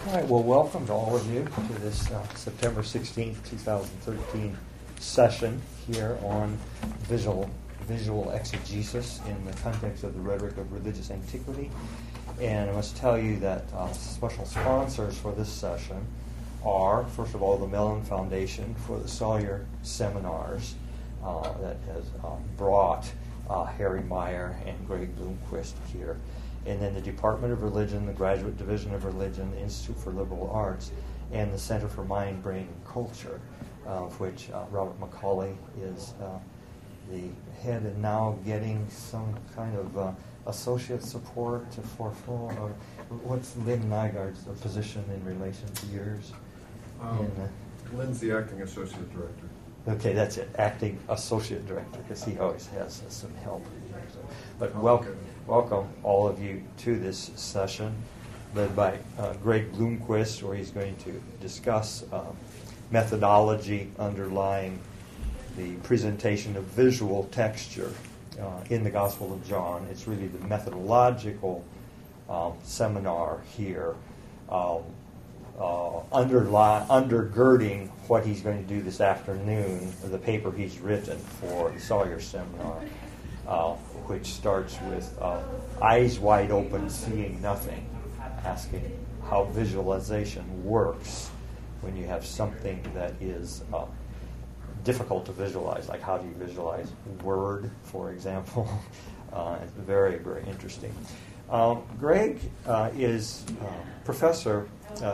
All right, well, welcome to all of you to this September 16th, 2013 session here on visual exegesis in the context of the rhetoric of religious antiquity. And I must tell you that special sponsors for this session are, first of all, the Mellon Foundation for the Sawyer Seminars that has brought Harry Meyer and Greg Bloomquist here. And then the Department of Religion, the Graduate Division of Religion, the Institute for Liberal Arts, and the Center for Mind, Brain, and Culture, of which Robert McCauley is the head, and now getting some kind of associate support for full, or what's Lynn Nygaard's position in relation to yours? Lynn's the acting associate director. Okay, that's it, acting associate director, because he always has some help. But welcome all of you to this session, led by Greg Bloomquist, where he's going to discuss methodology underlying the presentation of visual texture in the Gospel of John. It's really the methodological seminar here, undergirding what he's going to do this afternoon, the paper he's written for the Sawyer Seminar, which starts with eyes wide open, seeing nothing, asking how visualization works when you have something that is difficult to visualize, like how do you visualize Word, for example. It's very, very interesting. Greg is professor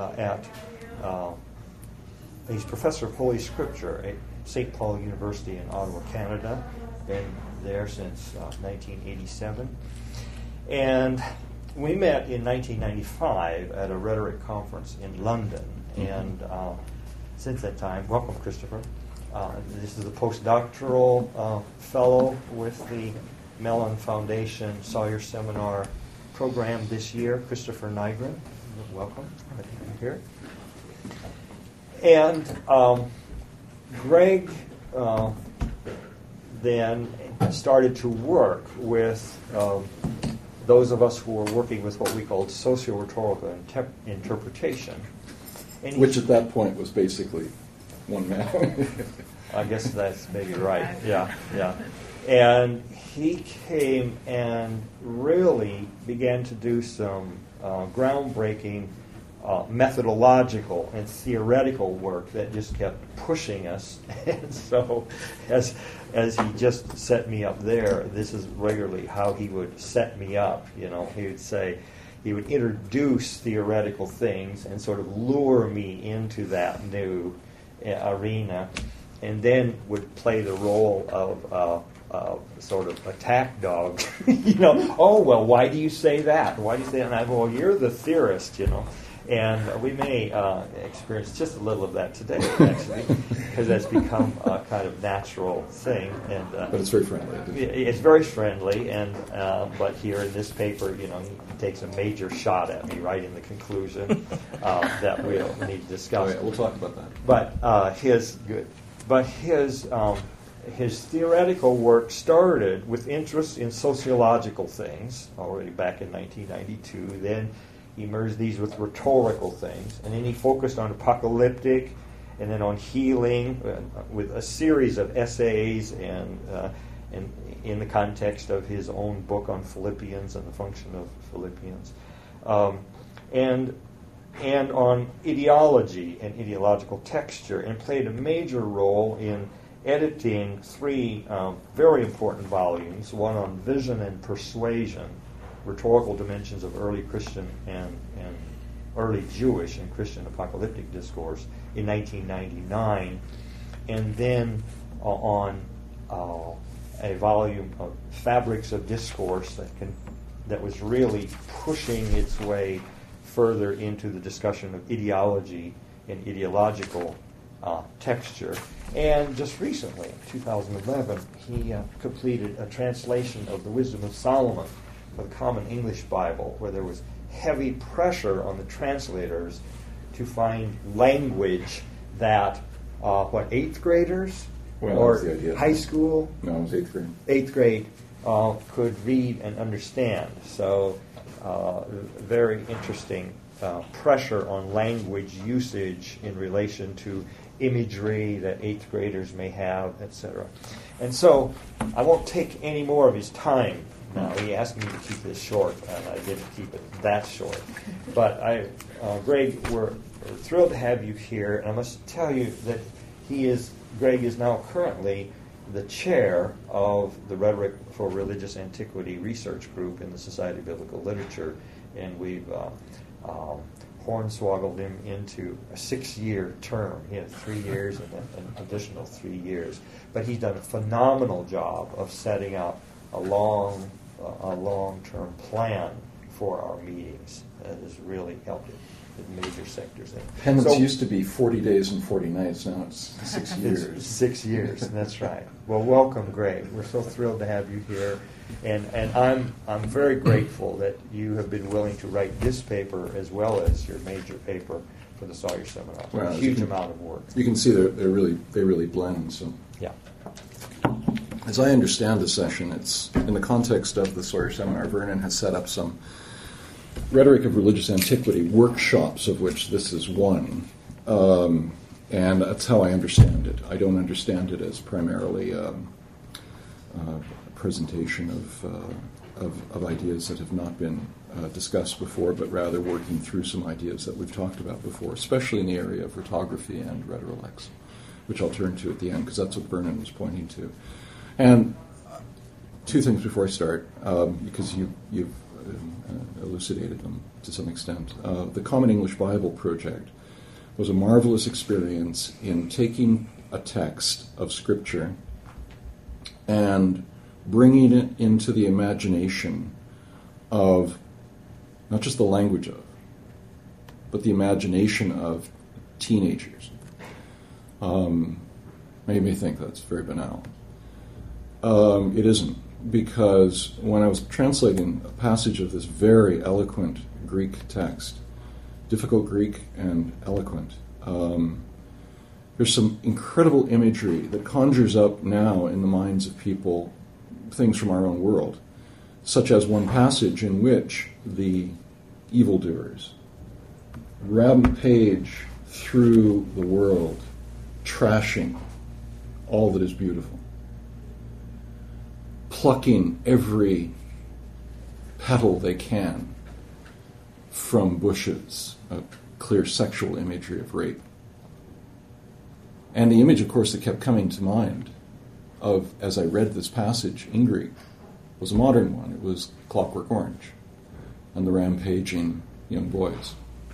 he's professor of Holy Scripture at St. Paul University in Ottawa, Canada. Been there since 1987. And we met in 1995 at a rhetoric conference in London. And since that time, welcome, Christopher. This is a postdoctoral fellow with the Mellon Foundation Sawyer Seminar program this year, Christopher Nygren. Welcome. Glad to be here. And Greg then started to work with those of us who were working with what we called socio-rhetorical interpretation. And which at that point was basically one man. I guess that's maybe right. Yeah. And he came and really began to do some groundbreaking methodological and theoretical work that just kept pushing us. And so as he just set me up there, this is regularly how he would set me up. You know, he would say, he would introduce theoretical things and sort of lure me into that new arena, and then would play the role of sort of attack dog. Oh, well, why do you say that? Why do you say that? And I go, well, you're the theorist, And we may experience just a little of that today, actually, because that's become a kind of natural thing. And but it's very friendly. It's very friendly, and but here in this paper, he takes a major shot at me right in the conclusion that we'll need to discuss. Oh, yeah, we'll talk about that. But his theoretical work started with interest in sociological things already back in 1992. Then he merged these with rhetorical things, and then he focused on apocalyptic, and then on healing, with a series of essays, and in the context of his own book on Philippians and the function of Philippians, and on ideology and ideological texture, and played a major role in editing three very important volumes, one on vision and persuasion, rhetorical dimensions of early Christian and early Jewish and Christian apocalyptic discourse in 1999, and then on a volume of Fabrics of Discourse that was really pushing its way further into the discussion of ideology and ideological texture. And just recently, in 2011, he completed a translation of the Wisdom of Solomon, the Common English Bible, where there was heavy pressure on the translators to find language that, eighth graders? Or high school? No, it was eighth grade. Eighth grade could read and understand. So, very interesting pressure on language usage in relation to imagery that 8th graders may have, etc. And so I won't take any more of his time now. He asked me to keep this short, and I didn't keep it that short. But Greg, we're thrilled to have you here, and I must tell you that Greg is now currently the chair of the Rhetoric for Religious Antiquity Research Group in the Society of Biblical Literature, and we've hornswoggled him into a 6-year term. He had 3 years and then an additional 3 years. But he's done a phenomenal job of setting up a long-term plan for our meetings. That has really helped it in major sectors. Penance used to be 40 days and 40 nights. Now it's 6 years. It's 6 years, that's right. Well, welcome, Greg. We're so thrilled to have you here. And I'm very grateful that you have been willing to write this paper as well as your major paper for the Sawyer Seminar. Well, a huge amount of work. You can see they really blend. So yeah. As I understand the session, it's in the context of the Sawyer Seminar. Vernon has set up some Rhetoric of Religious Antiquity workshops, of which this is one. And that's how I understand it. I don't understand it as primarily a presentation of ideas that have not been discussed before, but rather working through some ideas that we've talked about before, especially in the area of rhetorography and rhetorilex, which I'll turn to at the end, because that's what Vernon was pointing to. And two things before I start, because you've elucidated them to some extent. The Common English Bible Project was a marvelous experience in taking a text of Scripture and bringing it into the imagination of not just the language of, but the imagination of teenagers. You may think that's very banal. It isn't, because when I was translating a passage of this very eloquent Greek text, difficult Greek and eloquent, there's some incredible imagery that conjures up now in the minds of people things from our own world, such as one passage in which the evildoers rampage through the world, trashing all that is beautiful, plucking every petal they can from bushes, a clear sexual imagery of rape. And the image, of course, that kept coming to mind of, as I read this passage in Greek, was a modern one. It was Clockwork Orange and the rampaging young boys.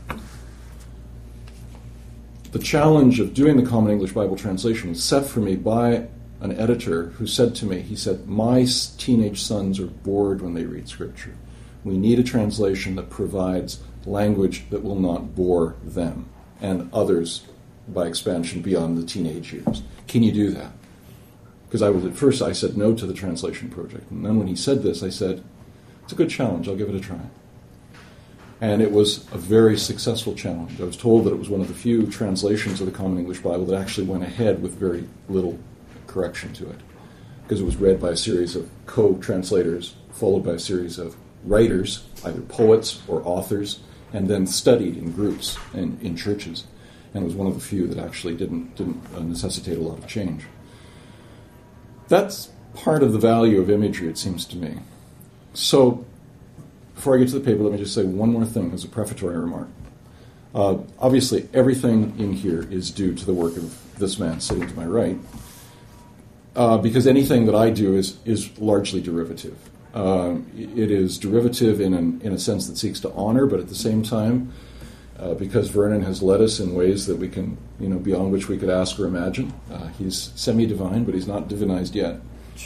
The challenge of doing the Common English Bible translation was set for me by an editor who said to me, he said, my teenage sons are bored when they read Scripture. We need a translation that provides language that will not bore them and others, by expansion, beyond the teenage years. Can you do that? Because at first I said no to the translation project. And then when he said this, I said, it's a good challenge, I'll give it a try. And it was a very successful challenge. I was told that it was one of the few translations of the Common English Bible that actually went ahead with very little correction to it, because it was read by a series of co-translators, followed by a series of writers, either poets or authors, and then studied in groups and in churches. And it was one of the few that actually didn't necessitate a lot of change. That's part of the value of imagery, it seems to me. So, before I get to the paper, let me just say one more thing as a prefatory remark. Obviously, everything in here is due to the work of this man sitting to my right, because anything that I do is largely derivative. It is derivative in a sense that seeks to honor, but at the same time, because Vernon has led us in ways that we can, beyond which we could ask or imagine. He's semi-divine, but he's not divinized yet.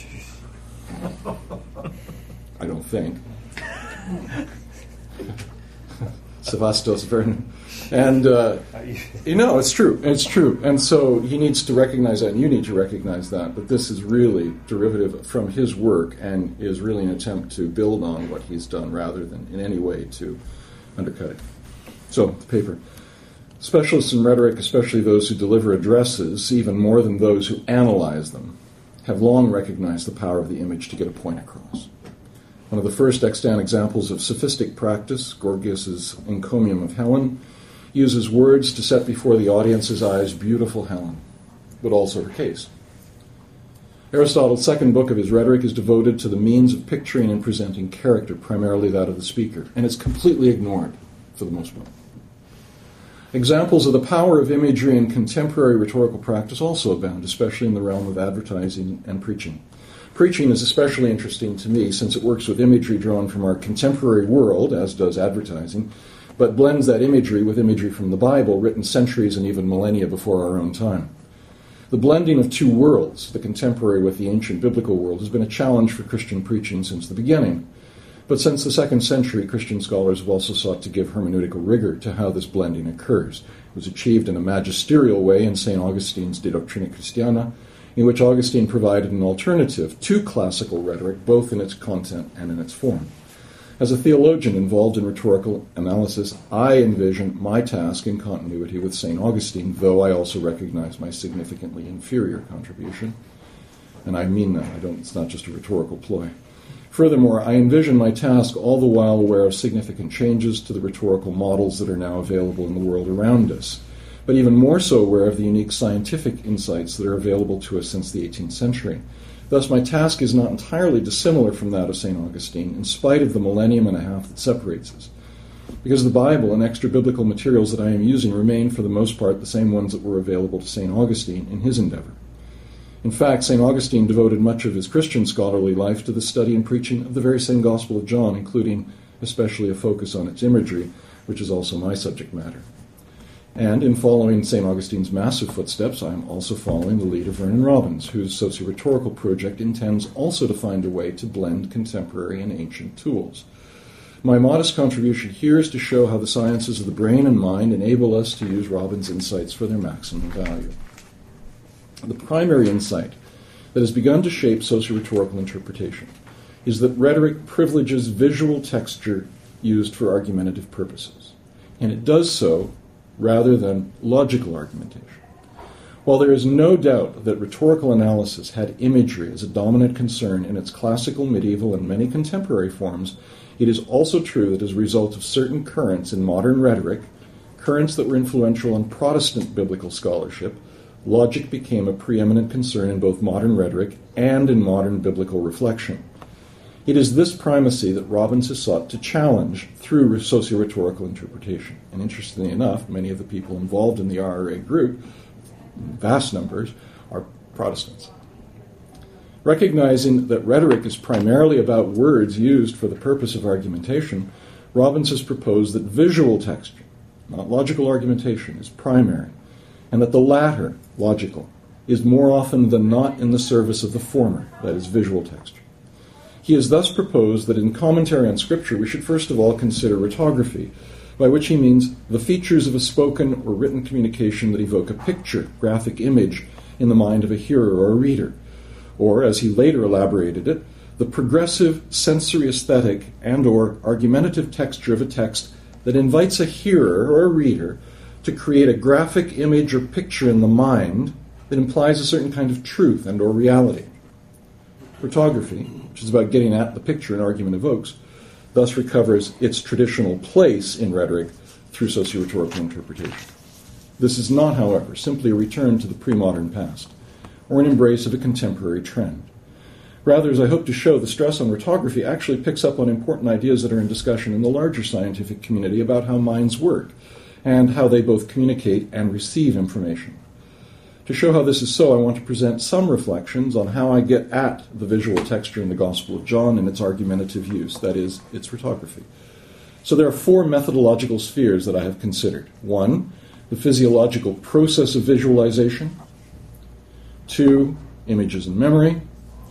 I don't think. Sevastos Vernon. And, it's true. It's true. And so he needs to recognize that, and you need to recognize that. But this is really derivative from his work and is really an attempt to build on what he's done rather than in any way to undercut it. So, the paper. Specialists in rhetoric, especially those who deliver addresses, even more than those who analyze them, have long recognized the power of the image to get a point across. One of the first extant examples of sophistic practice, Gorgias's Encomium of Helen, uses words to set before the audience's eyes beautiful Helen, but also her case. Aristotle's second book of his Rhetoric is devoted to the means of picturing and presenting character, primarily that of the speaker, and it's completely ignored for the most part. Examples of the power of imagery in contemporary rhetorical practice also abound, especially in the realm of advertising and preaching. Preaching is especially interesting to me since it works with imagery drawn from our contemporary world, as does advertising, but blends that imagery with imagery from the Bible, written centuries and even millennia before our own time. The blending of two worlds, the contemporary with the ancient biblical world, has been a challenge for Christian preaching since the beginning. But since the 2nd century, Christian scholars have also sought to give hermeneutical rigor to how this blending occurs. It was achieved in a magisterial way in St. Augustine's De Doctrina Christiana, in which Augustine provided an alternative to classical rhetoric, both in its content and in its form. As a theologian involved in rhetorical analysis, I envision my task in continuity with St. Augustine, though I also recognize my significantly inferior contribution. And I mean that. It's not just a rhetorical ploy. Furthermore, I envision my task all the while aware of significant changes to the rhetorical models that are now available in the world around us, but even more so aware of the unique scientific insights that are available to us since the 18th century. Thus, my task is not entirely dissimilar from that of St. Augustine, in spite of the millennium and a half that separates us. Because the Bible and extra-biblical materials that I am using remain, for the most part, the same ones that were available to St. Augustine in his endeavor. In fact, St. Augustine devoted much of his Christian scholarly life to the study and preaching of the very same Gospel of John, including especially a focus on its imagery, which is also my subject matter. And in following St. Augustine's massive footsteps, I am also following the lead of Vernon Robbins, whose socio-rhetorical project intends also to find a way to blend contemporary and ancient tools. My modest contribution here is to show how the sciences of the brain and mind enable us to use Robbins' insights for their maximum value. The primary insight that has begun to shape socio-rhetorical interpretation is that rhetoric privileges visual texture used for argumentative purposes, and it does so rather than logical argumentation. While there is no doubt that rhetorical analysis had imagery as a dominant concern in its classical, medieval, and many contemporary forms, it is also true that as a result of certain currents in modern rhetoric, currents that were influential on Protestant biblical scholarship, logic became a preeminent concern in both modern rhetoric and in modern biblical reflection. It is this primacy that Robbins has sought to challenge through socio-rhetorical interpretation. And interestingly enough, many of the people involved in the RRA group, vast numbers, are Protestants. Recognizing that rhetoric is primarily about words used for the purpose of argumentation, Robbins has proposed that visual texture, not logical argumentation, is primary, and that the latter, logical, is more often than not in the service of the former, that is, visual texture. He has thus proposed that in commentary on Scripture we should first of all consider rhetography, by which he means the features of a spoken or written communication that evoke a picture, graphic image, in the mind of a hearer or a reader, or, as he later elaborated it, the progressive sensory aesthetic and or argumentative texture of a text that invites a hearer or a reader to create a graphic image or picture in the mind that implies a certain kind of truth and or reality. Rhetography, which is about getting at the picture an argument evokes, thus recovers its traditional place in rhetoric through socio-rhetorical interpretation. This is not, however, simply a return to the pre-modern past, or an embrace of a contemporary trend. Rather, as I hope to show, the stress on rhetography actually picks up on important ideas that are in discussion in the larger scientific community about how minds work, and how they both communicate and receive information. To show how this is so, I want to present some reflections on how I get at the visual texture in the Gospel of John and its argumentative use, that is, its rhetography. So there are four methodological spheres that I have considered. 1, the physiological process of visualization. 2, images and memory.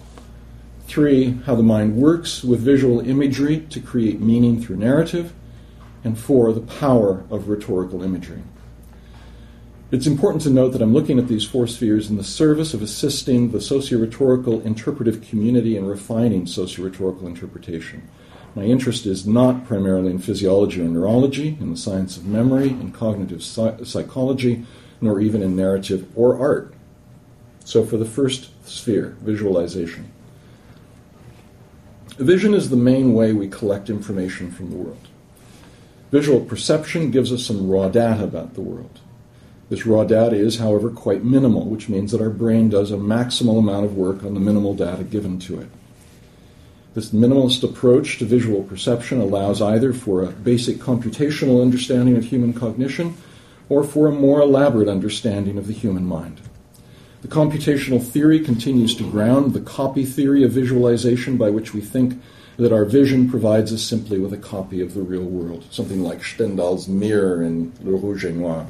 3, how the mind works with visual imagery to create meaning through narrative. And 4, the power of rhetorical imagery. It's important to note that I'm looking at these four spheres in the service of assisting the socio-rhetorical interpretive community in refining socio-rhetorical interpretation. My interest is not primarily in physiology or neurology, in the science of memory, in cognitive psychology, nor even in narrative or art. So for the first sphere, visualization. Vision is the main way we collect information from the world. Visual perception gives us some raw data about the world. This raw data is, however, quite minimal, which means that our brain does a maximal amount of work on the minimal data given to it. This minimalist approach to visual perception allows either for a basic computational understanding of human cognition or for a more elaborate understanding of the human mind. The computational theory continues to ground the copy theory of visualization, by which we think that our vision provides us simply with a copy of the real world, something like Stendhal's mirror in Le Rouge et Noir.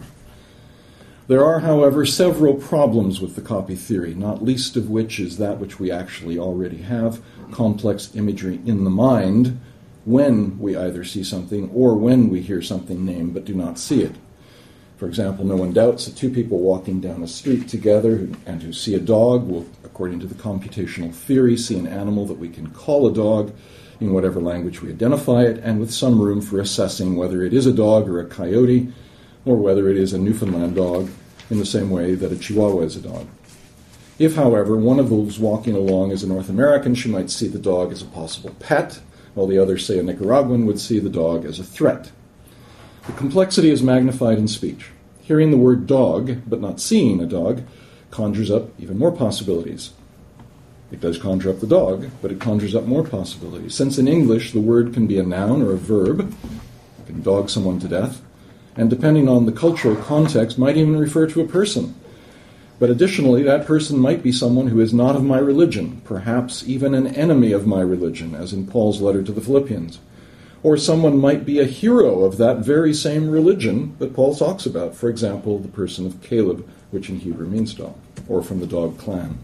There are, however, several problems with the copy theory, not least of which is that which we actually already have, complex imagery in the mind, when we either see something or when we hear something named but do not see it. For example, no one doubts that two people walking down a street together and who see a dog will, according to the computational theory, see an animal that we can call a dog in whatever language we identify it, and with some room for assessing whether it is a dog or a coyote, or whether it is a Newfoundland dog, in the same way that a Chihuahua is a dog. If, however, one of those walking along is a North American, she might see the dog as a possible pet, while the other, say a Nicaraguan, would see the dog as a threat. The complexity is magnified in speech. Hearing the word dog, but not seeing a dog, conjures up even more possibilities. It does conjure up the dog, but it conjures up more possibilities. Since in English the word can be a noun or a verb, it can dog someone to death, and depending on the cultural context, might even refer to a person. But additionally, that person might be someone who is not of my religion, perhaps even an enemy of my religion, as in Paul's letter to the Philippians. Or someone might be a hero of that very same religion that Paul talks about, for example, the person of Caleb, which in Hebrew means dog, or from the dog clan.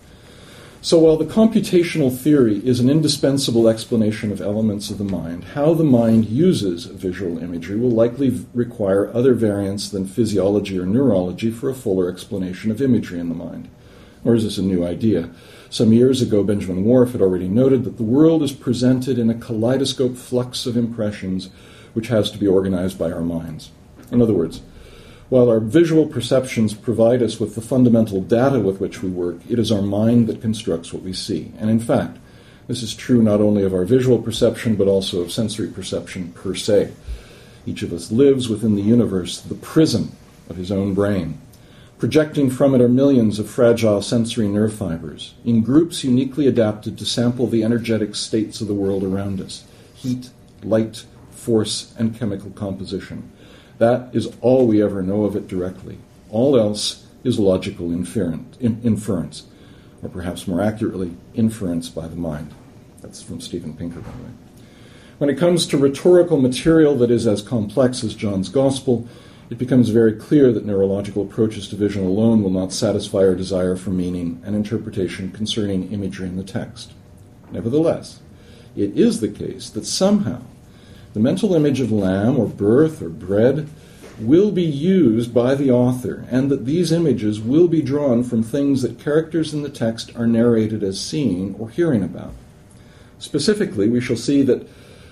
So while the computational theory is an indispensable explanation of elements of the mind, how the mind uses visual imagery will likely require other variants than physiology or neurology for a fuller explanation of imagery in the mind. Or is this a new idea? Some years ago, Benjamin Whorf had already noted that the world is presented in a kaleidoscope flux of impressions which has to be organized by our minds. In other words, while our visual perceptions provide us with the fundamental data with which we work, it is our mind that constructs what we see. And in fact, this is true not only of our visual perception, but also of sensory perception per se. Each of us lives within the universe, the prison of his own brain. Projecting from it are millions of fragile sensory nerve fibers, in groups uniquely adapted to sample the energetic states of the world around us: heat, light, force, and chemical composition. That is all we ever know of it directly. All else is logical inference, or perhaps more accurately, inference by the mind. That's from Steven Pinker, by the way. When it comes to rhetorical material that is as complex as John's Gospel, it becomes very clear that neurological approaches to vision alone will not satisfy our desire for meaning and interpretation concerning imagery in the text. Nevertheless, it is the case that somehow the mental image of lamb or birth or bread will be used by the author, and that these images will be drawn from things that characters in the text are narrated as seeing or hearing about. Specifically, we shall see that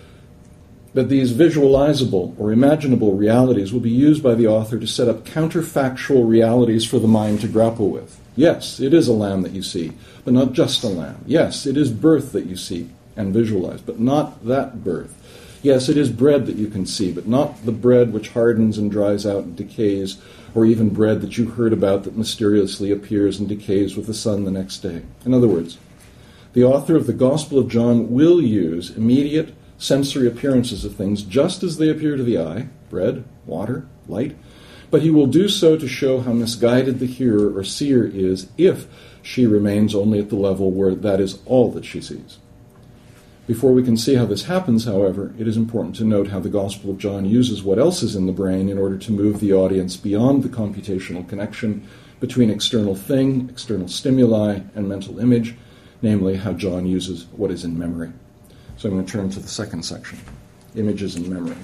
these visualizable or imaginable realities will be used by the author to set up counterfactual realities for the mind to grapple with. Yes, it is a lamb that you see, but not just a lamb. Yes, it is birth that you see and visualize, but not that birth. Yes, it is bread that you can see, but not the bread which hardens and dries out and decays, or even bread that you heard about that mysteriously appears and decays with the sun the next day. In other words, the author of the Gospel of John will use immediate sensory appearances of things just as they appear to the eye, bread, water, light, but he will do so to show how misguided the hearer or seer is if she remains only at the level where that is all that she sees. Before we can see how this happens, however, it is important to note how the Gospel of John uses what else is in the brain in order to move the audience beyond the computational connection between external thing, external stimuli, and mental image, namely how John uses what is in memory. So I'm going to turn to the second section, images in memory.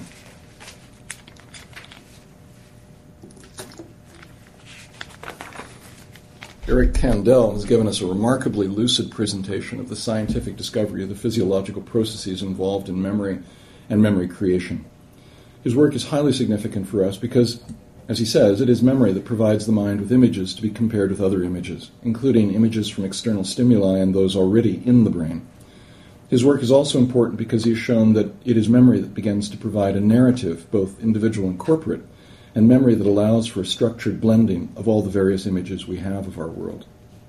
Eric Kandel has given us a remarkably lucid presentation of the scientific discovery of the physiological processes involved in memory and memory creation. His work is highly significant for us because, as he says, it is memory that provides the mind with images to be compared with other images, including images from external stimuli and those already in the brain. His work is also important because he has shown that it is memory that begins to provide a narrative, both individual and corporate, and memory that allows for a structured blending of all the various images we have of our world.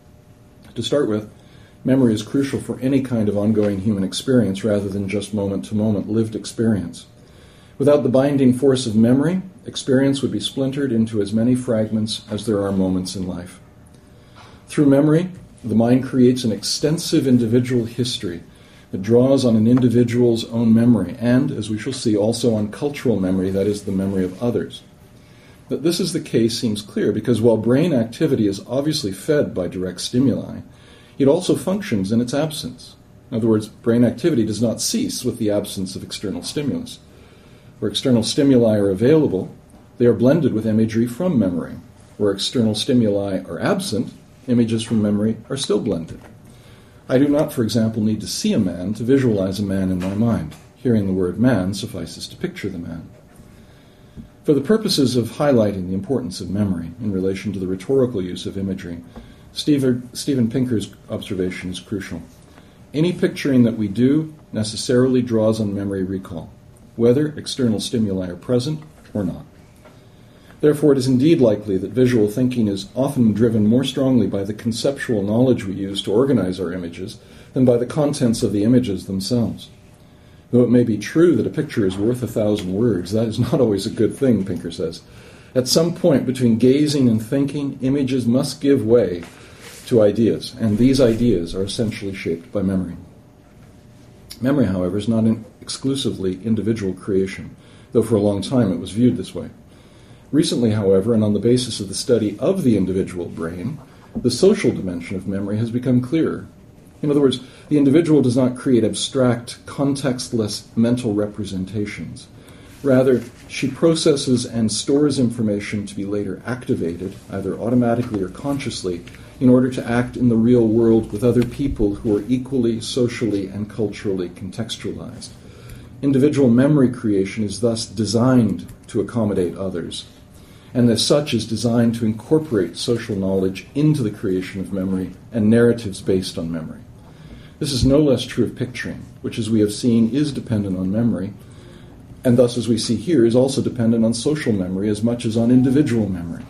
To start with, memory is crucial for any kind of ongoing human experience rather than just moment-to-moment lived experience. Without the binding force of memory, experience would be splintered into as many fragments as there are moments in life. Through memory, the mind creates an extensive individual history that draws on an individual's own memory and, as we shall see, also on cultural memory, that is, the memory of others. That this is the case seems clear because while brain activity is obviously fed by direct stimuli, it also functions in its absence. In other words, brain activity does not cease with the absence of external stimulus. Where external stimuli are available, they are blended with imagery from memory. Where external stimuli are absent, images from memory are still blended. I do not, for example, need to see a man to visualize a man in my mind. Hearing the word man suffices to picture the man. For the purposes of highlighting the importance of memory in relation to the rhetorical use of imagery, Steven Pinker's observation is crucial. Any picturing that we do necessarily draws on memory recall, whether external stimuli are present or not. Therefore, it is indeed likely that visual thinking is often driven more strongly by the conceptual knowledge we use to organize our images than by the contents of the images themselves. Though it may be true that a picture is worth 1,000 words, that is not always a good thing, Pinker says. At some point between gazing and thinking, images must give way to ideas, and these ideas are essentially shaped by memory. Memory, however, is not an exclusively individual creation, though for a long time it was viewed this way. Recently, however, and on the basis of the study of the individual brain, the social dimension of memory has become clearer. In other words, the individual does not create abstract, contextless mental representations. Rather, she processes and stores information to be later activated, either automatically or consciously, in order to act in the real world with other people who are equally socially and culturally contextualized. Individual memory creation is thus designed to accommodate others, and as such is designed to incorporate social knowledge into the creation of memory and narratives based on memory. This is no less true of picturing, which, as we have seen, is dependent on memory, and thus, as we see here, is also dependent on social memory as much as on individual memory.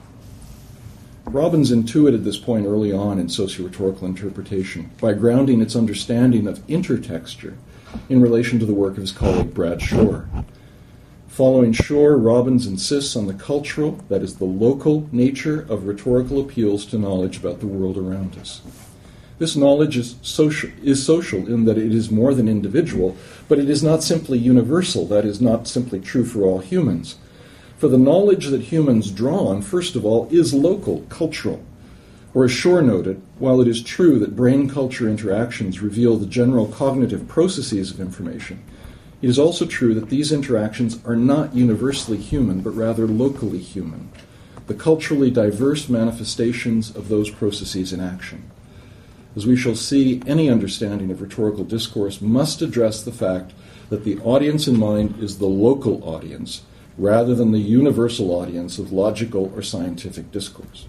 Robbins intuited this point early on in socio-rhetorical interpretation by grounding its understanding of intertexture in relation to the work of his colleague Brad Shore. Following Shore, Robbins insists on the cultural, that is, the local nature of rhetorical appeals to knowledge about the world around us. This knowledge is social in that it is more than individual, but it is not simply universal, that is, not simply true for all humans. For the knowledge that humans draw on, first of all, is local, cultural. Or as Shore noted, while it is true that brain-culture interactions reveal the general cognitive processes of information, it is also true that these interactions are not universally human, but rather locally human, the culturally diverse manifestations of those processes in action. As we shall see, any understanding of rhetorical discourse must address the fact that the audience in mind is the local audience, rather than the universal audience of logical or scientific discourse.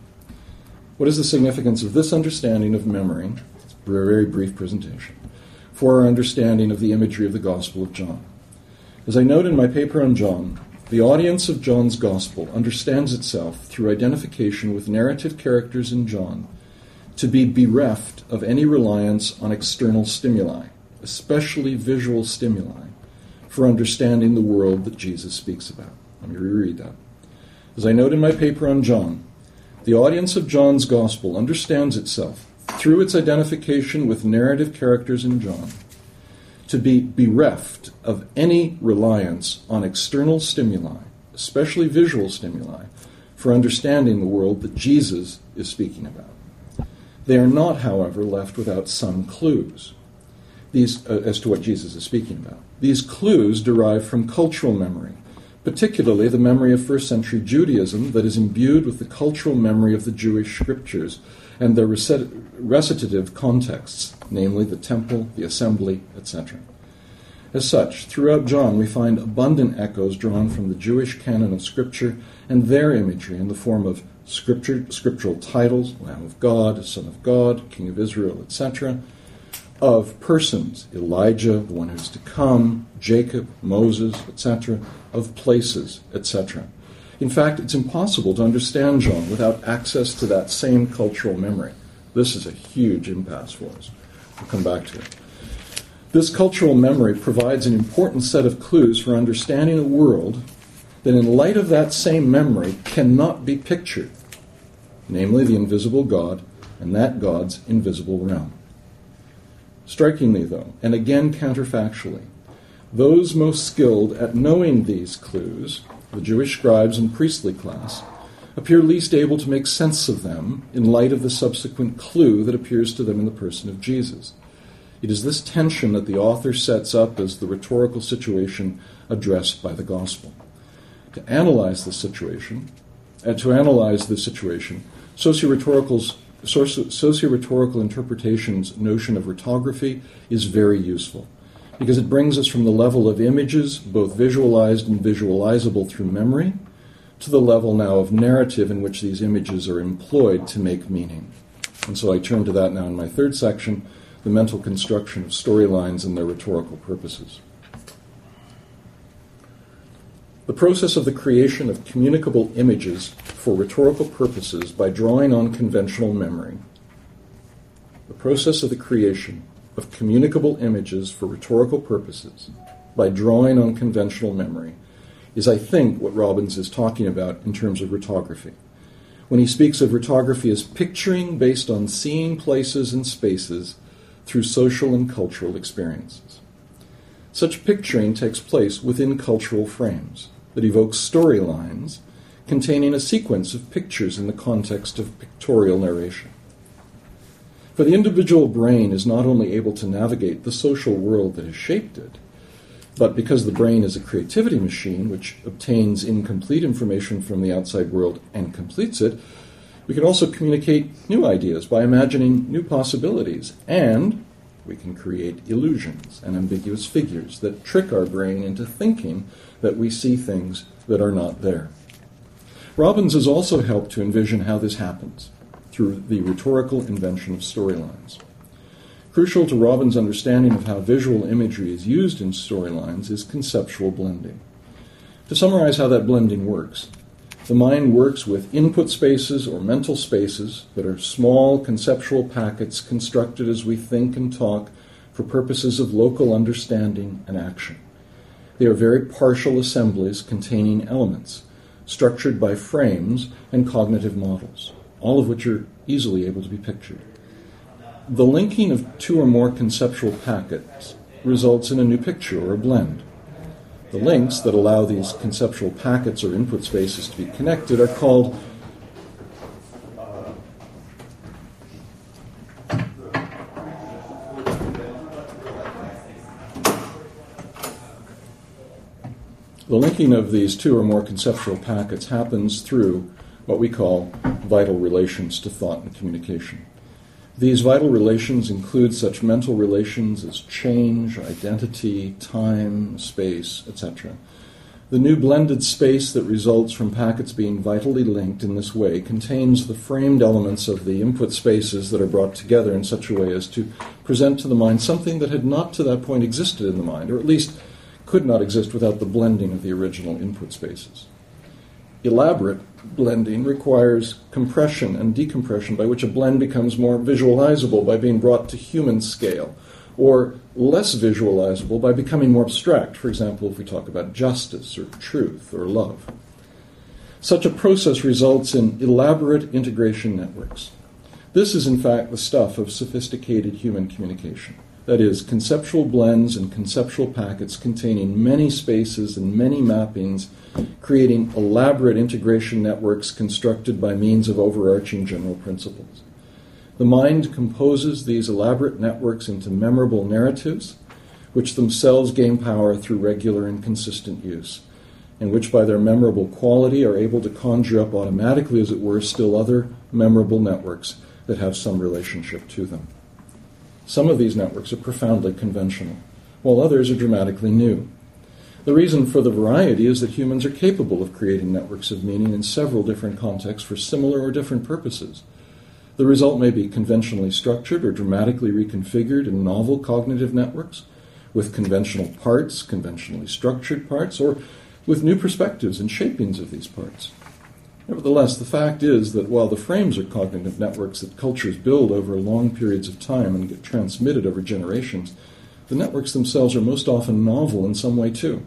What is the significance of this understanding of memory? It's a very brief presentation. For our understanding of the imagery of the Gospel of John. As I note in my paper on John, the audience of John's Gospel understands itself through identification with narrative characters in John to be bereft of any reliance on external stimuli, especially visual stimuli, for understanding the world that Jesus speaks about. Let me reread that. As I note in my paper on John, the audience of John's Gospel understands itself, through its identification with narrative characters in John, to be bereft of any reliance on external stimuli, especially visual stimuli, for understanding the world that Jesus is speaking about. They are not, however, left without some clues as to what Jesus is speaking about. These clues derive from cultural memory, particularly the memory of first-century Judaism that is imbued with the cultural memory of the Jewish scriptures and their recitative contexts, namely the temple, the assembly, etc. As such, throughout John we find abundant echoes drawn from the Jewish canon of Scripture and their imagery in the form of scriptural titles, Lamb of God, Son of God, King of Israel, etc., of persons, Elijah, the one who's to come, Jacob, Moses, etc., of places, etc. In fact, it's impossible to understand John without access to that same cultural memory. This is a huge impasse for us. We'll come back to it. This cultural memory provides an important set of clues for understanding a world that, in light of that same memory, cannot be pictured, namely the invisible God and that God's invisible realm. Strikingly, though, and again counterfactually, those most skilled at knowing these clues, the Jewish scribes and priestly class, appear least able to make sense of them in light of the subsequent clue that appears to them in the person of Jesus. It is this tension that the author sets up as the rhetorical situation addressed by the gospel. To analyze this situation, socio-rhetorical interpretation's notion of rhetography is very useful, because it brings us from the level of images, both visualized and visualizable through memory, to the level now of narrative in which these images are employed to make meaning. And so I turn to that now in my third section, the mental construction of storylines and their rhetorical purposes. The process of the creation of communicable images for rhetorical purposes by drawing on conventional memory. The process of the creation of communicable images for rhetorical purposes by drawing on conventional memory is, I think, what Robbins is talking about in terms of rhetography. When he speaks of rhetography as picturing based on seeing places and spaces through social and cultural experiences. Such picturing takes place within cultural frames that evokes storylines containing a sequence of pictures in the context of pictorial narration. For the individual brain is not only able to navigate the social world that has shaped it, but because the brain is a creativity machine which obtains incomplete information from the outside world and completes it, we can also communicate new ideas by imagining new possibilities, and we can create illusions and ambiguous figures that trick our brain into thinking that we see things that are not there. Robbins has also helped to envision how this happens through the rhetorical invention of storylines. Crucial to Robbins' understanding of how visual imagery is used in storylines is conceptual blending. To summarize how that blending works, the mind works with input spaces or mental spaces that are small conceptual packets constructed as we think and talk for purposes of local understanding and action. They are very partial assemblies containing elements, structured by frames and cognitive models, all of which are easily able to be pictured. The linking of two or more conceptual packets results in a new picture or a blend. The links that allow these conceptual packets or input spaces to be connected are called the linking of these two or more conceptual packets happens through what we call vital relations to thought and communication. These vital relations include such mental relations as change, identity, time, space, etc. The new blended space that results from packets being vitally linked in this way contains the framed elements of the input spaces that are brought together in such a way as to present to the mind something that had not to that point existed in the mind, or at least could not exist without the blending of the original input spaces. Elaborate blending requires compression and decompression, by which a blend becomes more visualizable by being brought to human scale, or less visualizable by becoming more abstract, for example, if we talk about justice or truth or love. Such a process results in elaborate integration networks. This is, in fact, the stuff of sophisticated human communication. That is, conceptual blends and conceptual packets containing many spaces and many mappings, creating elaborate integration networks constructed by means of overarching general principles. The mind composes these elaborate networks into memorable narratives, which themselves gain power through regular and consistent use, and which by their memorable quality are able to conjure up automatically, as it were, still other memorable networks that have some relationship to them. Some of these networks are profoundly conventional, while others are dramatically new. The reason for the variety is that humans are capable of creating networks of meaning in several different contexts for similar or different purposes. The The result may be conventionally structured or dramatically reconfigured in novel cognitive networks, with conventional parts, conventionally structured parts, or with new perspectives and shapings of these parts. Nevertheless, the fact is that while the frames are cognitive networks that cultures build over long periods of time and get transmitted over generations, the networks themselves are most often novel in some way too.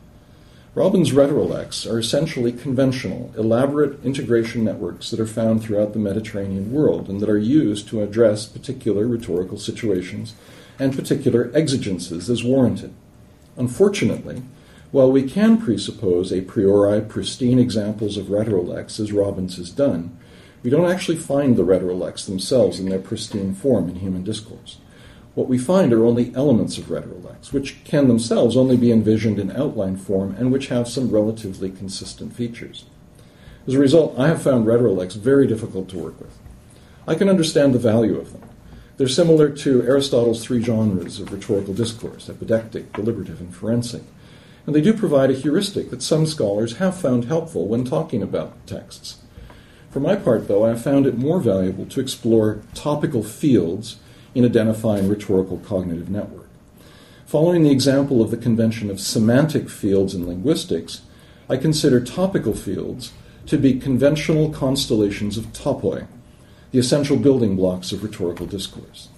Robin's rhetorilects are essentially conventional, elaborate integration networks that are found throughout the Mediterranean world and that are used to address particular rhetorical situations and particular exigences as warranted. Unfortunately, while we can presuppose a priori pristine examples of rhetorilects, as Robbins has done, we don't actually find the rhetorilects themselves in their pristine form in human discourse. What we find are only elements of rhetorilects, which can themselves only be envisioned in outline form and which have some relatively consistent features. As a result, I have found rhetorilects very difficult to work with. I can understand the value of them. They're similar to Aristotle's three genres of rhetorical discourse, epidectic, deliberative, and forensic. And they do provide a heuristic that some scholars have found helpful when talking about texts. For my part, though, I have found it more valuable to explore topical fields in identifying rhetorical cognitive network. Following the example of the convention of semantic fields in linguistics, I consider topical fields to be conventional constellations of topoi, the essential building blocks of rhetorical discourse.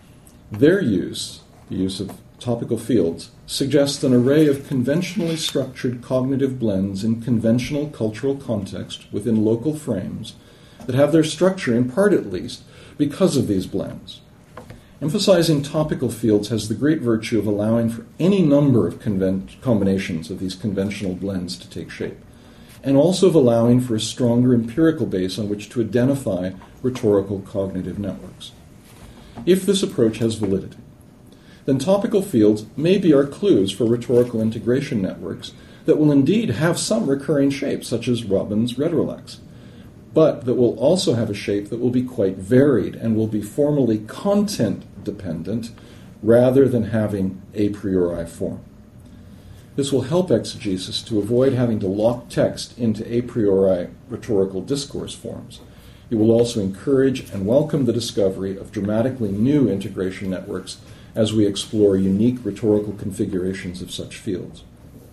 Their use, the use of topical fields, suggests an array of conventionally structured cognitive blends in conventional cultural context within local frames that have their structure, in part at least, because of these blends. Emphasizing topical fields has the great virtue of allowing for any number of combinations of these conventional blends to take shape, and also of allowing for a stronger empirical base on which to identify rhetorical cognitive networks. If this approach has validity, then topical fields may be our clues for rhetorical integration networks that will indeed have some recurring shape, such as Robin's rhetorilects, but that will also have a shape that will be quite varied and will be formally content-dependent rather than having a priori form. This will help exegesis to avoid having to lock text into a priori rhetorical discourse forms. It will also encourage and welcome the discovery of dramatically new integration networks as we explore unique rhetorical configurations of such fields.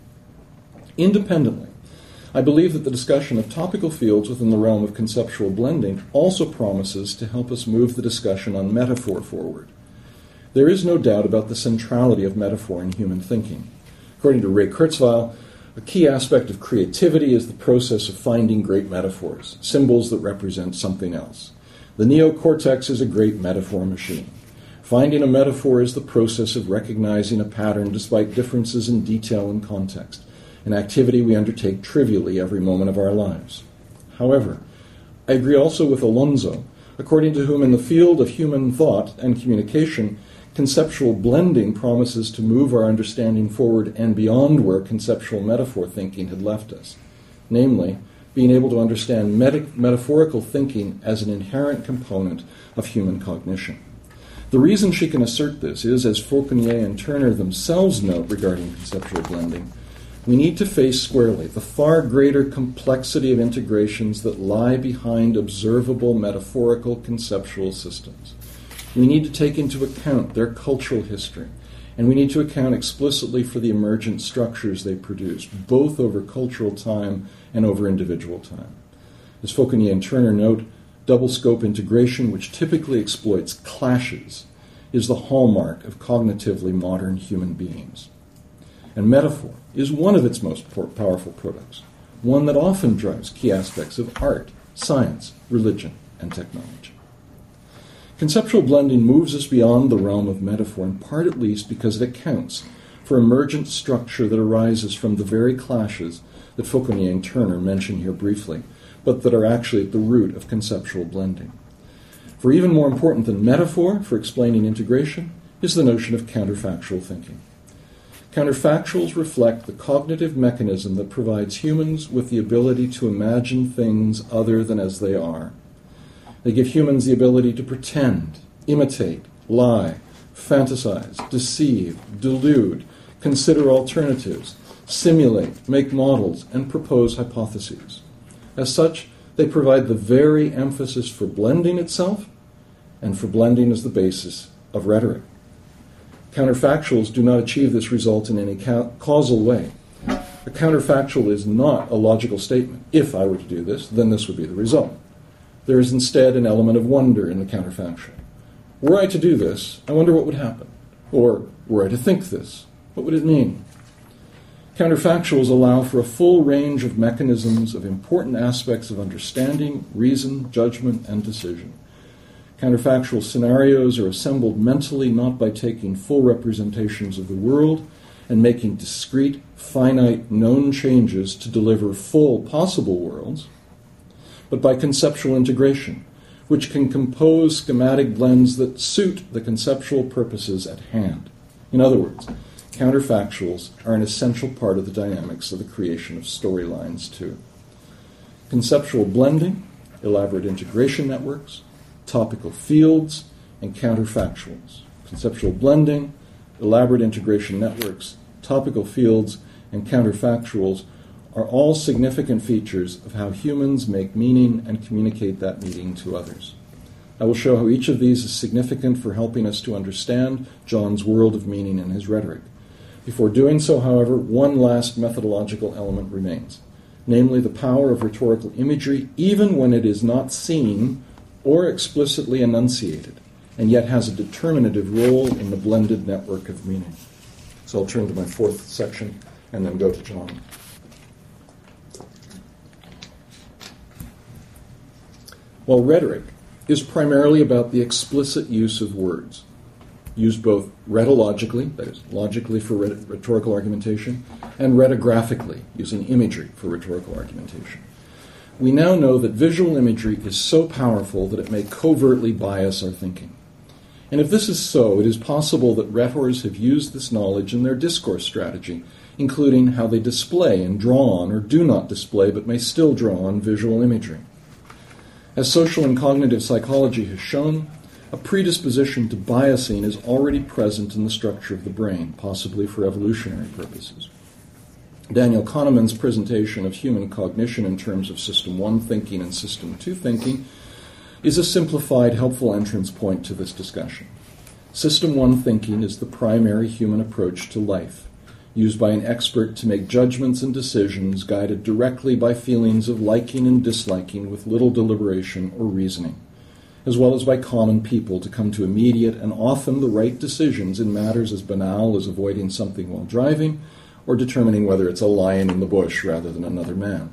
Independently, I believe that the discussion of topical fields within the realm of conceptual blending also promises to help us move the discussion on metaphor forward. There is no doubt about the centrality of metaphor in human thinking. According to Ray Kurzweil, a key aspect of creativity is the process of finding great metaphors, symbols that represent something else. The neocortex is a great metaphor machine. Finding a metaphor is the process of recognizing a pattern despite differences in detail and context, an activity we undertake trivially every moment of our lives. However, I agree also with Alonso, according to whom in the field of human thought and communication, conceptual blending promises to move our understanding forward and beyond where conceptual metaphor thinking had left us, namely, being able to understand metaphorical thinking as an inherent component of human cognition. The reason she can assert this is, as Fauconnier and Turner themselves note regarding conceptual blending, we need to face squarely the far greater complexity of integrations that lie behind observable metaphorical conceptual systems. We need to take into account their cultural history, and we need to account explicitly for the emergent structures they produce, both over cultural time and over individual time. As Fauconnier and Turner note, double-scope integration, which typically exploits clashes, is the hallmark of cognitively modern human beings. And metaphor is one of its most powerful products, one that often drives key aspects of art, science, religion, and technology. Conceptual blending moves us beyond the realm of metaphor, in part at least because it accounts for emergent structure that arises from the very clashes that Fauconnier and Turner mention here briefly, but that are actually at the root of conceptual blending. For even more important than metaphor for explaining integration is the notion of counterfactual thinking. Counterfactuals reflect the cognitive mechanism that provides humans with the ability to imagine things other than as they are. They give humans the ability to pretend, imitate, lie, fantasize, deceive, delude, consider alternatives, simulate, make models, and propose hypotheses. As such, they provide the very emphasis for blending itself and for blending as the basis of rhetoric. Counterfactuals do not achieve this result in any causal way. A counterfactual is not a logical statement. If I were to do this, then this would be the result. There is instead an element of wonder in the counterfactual. Were I to do this, I wonder what would happen. Or were I to think this, what would it mean? Counterfactuals allow for a full range of mechanisms of important aspects of understanding, reason, judgment, and decision. Counterfactual scenarios are assembled mentally not by taking full representations of the world and making discrete, finite, known changes to deliver full possible worlds, but by conceptual integration, which can compose schematic blends that suit the conceptual purposes at hand. In other words, counterfactuals are an essential part of the dynamics of the creation of storylines, too. Conceptual blending, elaborate integration networks, topical fields, and counterfactuals. Conceptual blending, elaborate integration networks, topical fields, and counterfactuals are all significant features of how humans make meaning and communicate that meaning to others. I will show how each of these is significant for helping us to understand John's world of meaning and his rhetoric. Before doing so, however, one last methodological element remains, namely the power of rhetorical imagery even when it is not seen or explicitly enunciated, and yet has a determinative role in the blended network of meaning. So I'll turn to my fourth section and then go to John. While rhetoric is primarily about the explicit use of words, used both rhetologically, that is, logically for rhetorical argumentation, and rhetographically, using imagery for rhetorical argumentation. We now know that visual imagery is so powerful that it may covertly bias our thinking. And if this is so, it is possible that rhetors have used this knowledge in their discourse strategy, including how they display and draw on or do not display but may still draw on visual imagery. As social and cognitive psychology has shown, a predisposition to biasing is already present in the structure of the brain, possibly for evolutionary purposes. Daniel Kahneman's presentation of human cognition in terms of System 1 thinking and System 2 thinking is a simplified, helpful entrance point to this discussion. System 1 thinking is the primary human approach to life, used by an expert to make judgments and decisions guided directly by feelings of liking and disliking with little deliberation or reasoning, as well as by common people to come to immediate and often the right decisions in matters as banal as avoiding something while driving or determining whether it's a lion in the bush rather than another man.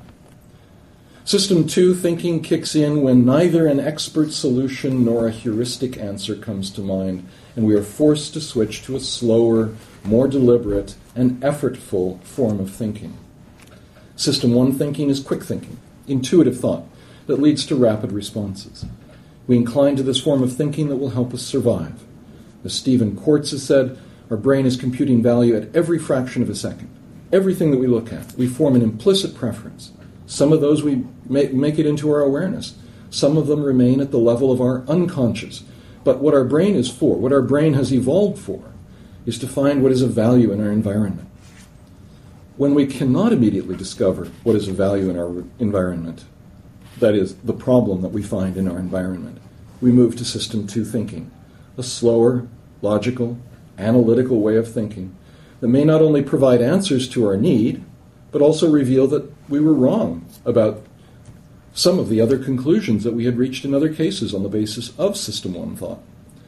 System 2 thinking kicks in when neither an expert solution nor a heuristic answer comes to mind, and we are forced to switch to a slower, more deliberate, and effortful form of thinking. System 1 thinking is quick thinking, intuitive thought that leads to rapid responses. We incline to this form of thinking that will help us survive. As Stephen Quartz has said, our brain is computing value at every fraction of a second. Everything that we look at, we form an implicit preference. Some of those we make it into our awareness. Some of them remain at the level of our unconscious. But what our brain is for, what our brain has evolved for, is to find what is of value in our environment. When we cannot immediately discover what is of value in our environment, that is, the problem that we find in our environment, we move to System 2 thinking, a slower, logical, analytical way of thinking that may not only provide answers to our need, but also reveal that we were wrong about some of the other conclusions that we had reached in other cases on the basis of System 1 thought.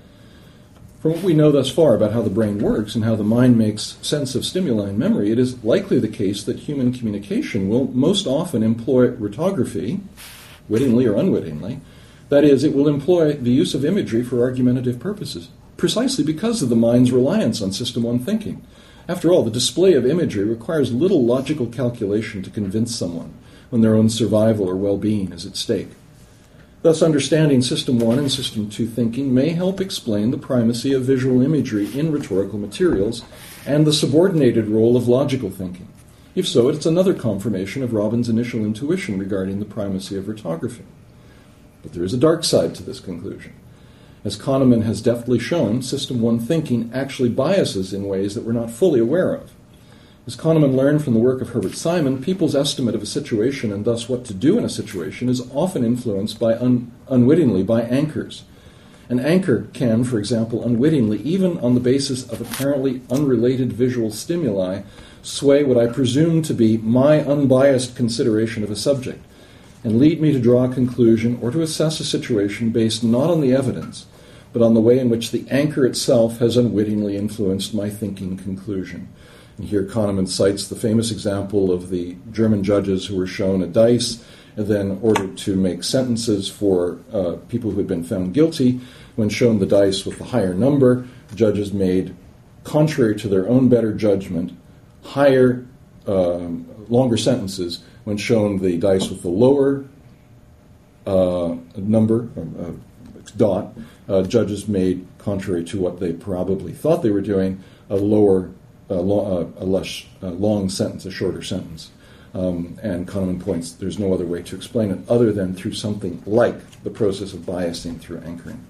From what we know thus far about how the brain works and how the mind makes sense of stimuli and memory, it is likely the case that human communication will most often employ rhetography, wittingly or unwittingly. That is, it will employ the use of imagery for argumentative purposes, precisely because of the mind's reliance on System 1 thinking. After all, the display of imagery requires little logical calculation to convince someone when their own survival or well-being is at stake. Thus, understanding System 1 and System 2 thinking may help explain the primacy of visual imagery in rhetorical materials and the subordinated role of logical thinking. If so, it's another confirmation of Robin's initial intuition regarding the primacy of rhetography. But there is a dark side to this conclusion. As Kahneman has deftly shown, System 1 thinking actually biases in ways that we're not fully aware of. As Kahneman learned from the work of Herbert Simon, people's estimate of a situation and thus what to do in a situation is often influenced by unwittingly by anchors. An anchor can, for example, unwittingly, even on the basis of apparently unrelated visual stimuli, sway what I presume to be my unbiased consideration of a subject, and lead me to draw a conclusion or to assess a situation based not on the evidence, but on the way in which the anchor itself has unwittingly influenced my thinking conclusion. And here Kahneman cites the famous example of the German judges who were shown a dice and then ordered to make sentences for people who had been found guilty. When shown the dice with the higher number, judges made, contrary to their own better judgment, higher, longer sentences. When shown the dice with the lower number, dot, judges made, contrary to what they probably thought they were doing, a less long sentence, a shorter sentence. And Kahneman points there's no other way to explain it other than through something like the process of biasing through anchoring.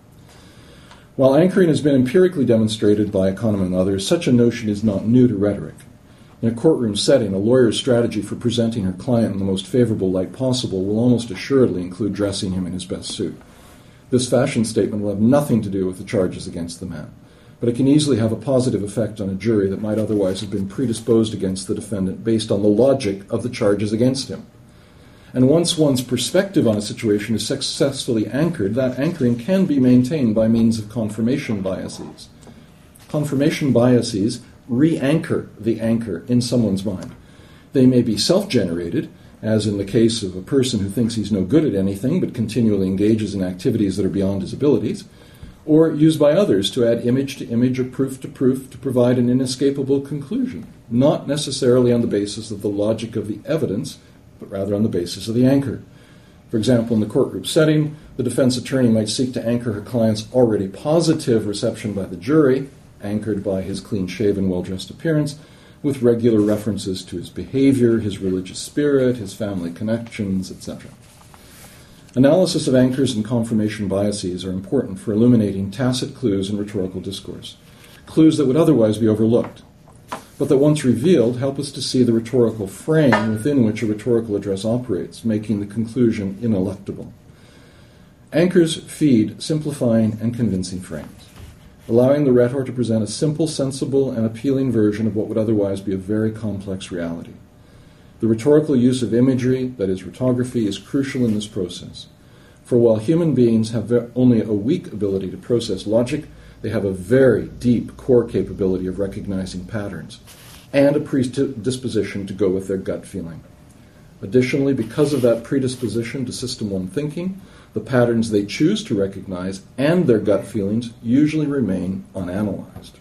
While anchoring has been empirically demonstrated by Kahneman and others, such a notion is not new to rhetoric. In a courtroom setting, a lawyer's strategy for presenting her client in the most favorable light possible will almost assuredly include dressing him in his best suit. This fashion statement will have nothing to do with the charges against the man, but it can easily have a positive effect on a jury that might otherwise have been predisposed against the defendant based on the logic of the charges against him. And once one's perspective on a situation is successfully anchored, that anchoring can be maintained by means of confirmation biases. Confirmation biases re-anchor the anchor in someone's mind. They may be self-generated, as in the case of a person who thinks he's no good at anything but continually engages in activities that are beyond his abilities, or used by others to add image to image or proof to proof to provide an inescapable conclusion, not necessarily on the basis of the logic of the evidence, but rather on the basis of the anchor. For example, in the courtroom setting, the defense attorney might seek to anchor her client's already positive reception by the jury, anchored by his clean-shaven, well-dressed appearance, with regular references to his behavior, his religious spirit, his family connections, etc. Analysis of anchors and confirmation biases are important for illuminating tacit clues in rhetorical discourse, clues that would otherwise be overlooked, but that once revealed help us to see the rhetorical frame within which a rhetorical address operates, making the conclusion ineluctable. Anchors feed simplifying and convincing frames, allowing the rhetor to present a simple, sensible, and appealing version of what would otherwise be a very complex reality. The rhetorical use of imagery, that is, rhetography, is crucial in this process. For while human beings have only a weak ability to process logic, they have a very deep core capability of recognizing patterns and a predisposition to go with their gut feeling. Additionally, because of that predisposition to System 1 thinking, the patterns they choose to recognize and their gut feelings usually remain unanalyzed.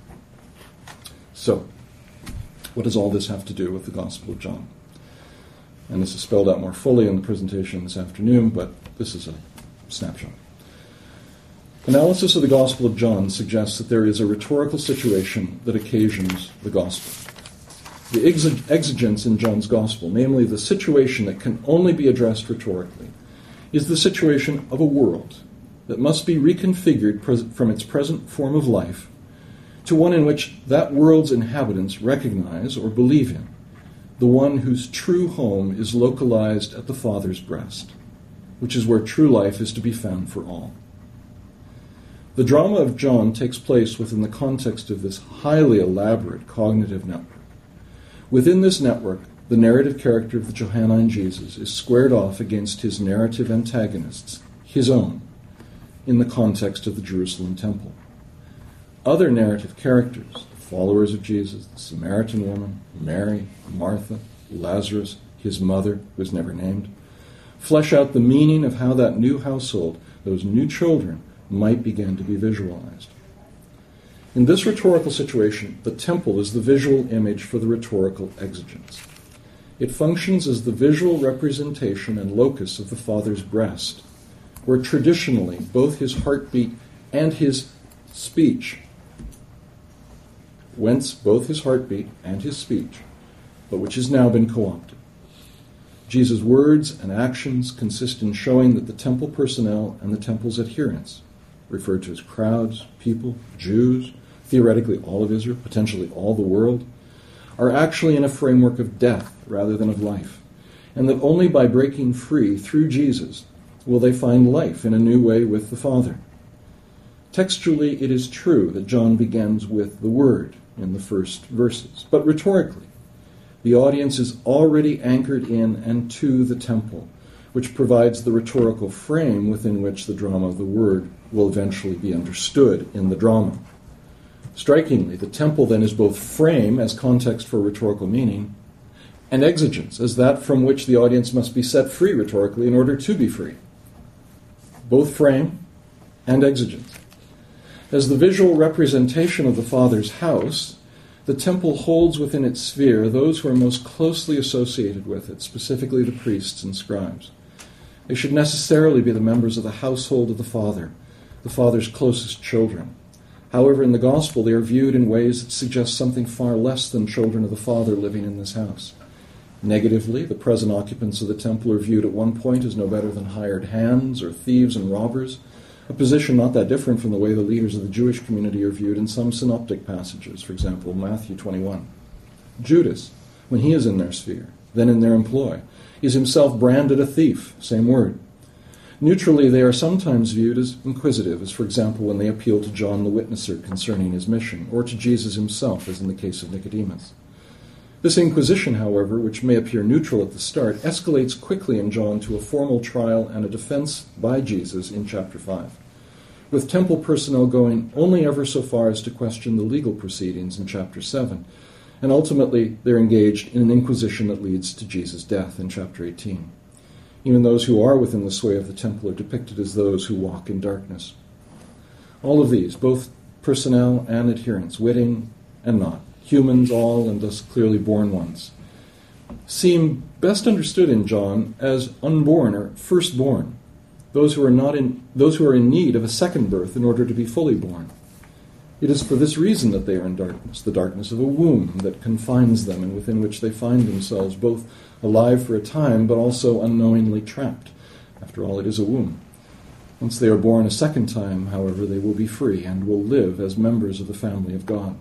So, what does all this have to do with the Gospel of John? And this is spelled out more fully in the presentation this afternoon, but this is a snapshot. Analysis of the Gospel of John suggests that there is a rhetorical situation that occasions the Gospel. The exigence in John's Gospel, namely the situation that can only be addressed rhetorically, is the situation of a world that must be reconfigured from its present form of life to one in which that world's inhabitants recognize or believe in the one whose true home is localized at the Father's breast, which is where true life is to be found for all. The drama of John takes place within the context of this highly elaborate cognitive network. Within this network, the narrative character of the Johannine Jesus is squared off against his narrative antagonists, his own, in the context of the Jerusalem temple. Other narrative characters, the followers of Jesus, the Samaritan woman, Mary, Martha, Lazarus, his mother, who is never named, flesh out the meaning of how that new household, those new children, might begin to be visualized. In this rhetorical situation, the temple is the visual image for the rhetorical exigence. It functions as the visual representation and locus of the Father's breast, where traditionally both his heartbeat and his speech, whence both his heartbeat and his speech, but which has now been co-opted. Jesus' words and actions consist in showing that the temple personnel and the temple's adherents, referred to as crowds, people, Jews, theoretically all of Israel, potentially all the world, are actually in a framework of death rather than of life, and that only by breaking free through Jesus will they find life in a new way with the Father. Textually, it is true that John begins with the Word in the first verses, but rhetorically, the audience is already anchored in and to the temple, which provides the rhetorical frame within which the drama of the Word will eventually be understood in the drama. Strikingly, the temple then is both frame as context for rhetorical meaning and exigence as that from which the audience must be set free rhetorically in order to be free. Both frame and exigence. As the visual representation of the Father's house, the temple holds within its sphere those who are most closely associated with it, specifically the priests and scribes. They should necessarily be the members of the household of the Father's closest children. However, in the gospel, they are viewed in ways that suggest something far less than children of the Father living in this house. Negatively, the present occupants of the temple are viewed at one point as no better than hired hands or thieves and robbers, a position not that different from the way the leaders of the Jewish community are viewed in some synoptic passages, for example, Matthew 21. Judas, when he is in their sphere, then in their employ, is himself branded a thief, same word. Neutrally, they are sometimes viewed as inquisitive, as for example when they appeal to John the Witnesser concerning his mission, or to Jesus himself, as in the case of Nicodemus. This inquisition, however, which may appear neutral at the start, escalates quickly in John to a formal trial and a defense by Jesus in chapter 5, with temple personnel going only ever so far as to question the legal proceedings in chapter 7, and ultimately they're engaged in an inquisition that leads to Jesus' death in chapter 18. Even those who are within the sway of the temple are depicted as those who walk in darkness. All of these, both personnel and adherents, witting and not, humans all and thus clearly born ones, seem best understood in John as unborn or firstborn, those who are in need of a second birth in order to be fully born. It is for this reason that they are in darkness, the darkness of a womb that confines them and within which they find themselves both alive for a time but also unknowingly trapped. After all, it is a womb. Once they are born a second time, however, they will be free and will live as members of the family of God.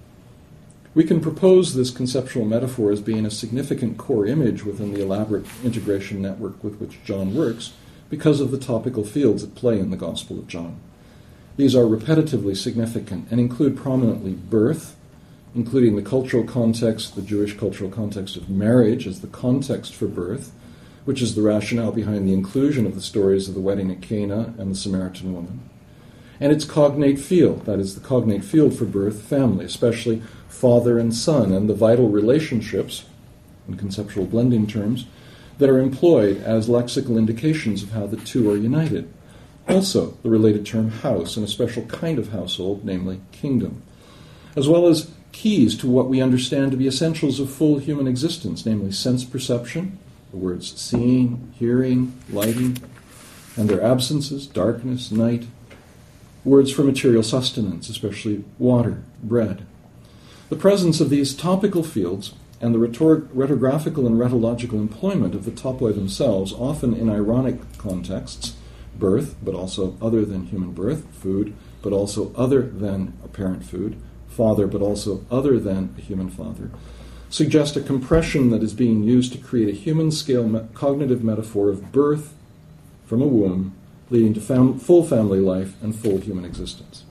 We can propose this conceptual metaphor as being a significant core image within the elaborate integration network with which John works because of the topical fields at play in the Gospel of John. These are repetitively significant and include prominently birth, including the cultural context, the Jewish cultural context of marriage as the context for birth, which is the rationale behind the inclusion of the stories of the wedding at Cana and the Samaritan woman, and its cognate field, that is, the cognate field for birth, family, especially father and son, and the vital relationships, in conceptual blending terms, that are employed as lexical indications of how the two are united. Also, the related term house, and a special kind of household, namely kingdom, as well as keys to what we understand to be essentials of full human existence, namely sense perception, the words seeing, hearing, lighting, and their absences, darkness, night, words for material sustenance, especially water, bread. The presence of these topical fields and the rhetorographical and rhetological employment of the topoi themselves, often in ironic contexts, birth, but also other than human birth, food, but also other than apparent food, father, but also other than a human father, suggest a compression that is being used to create a human-scale cognitive metaphor of birth from a womb, leading to full family life and full human existence.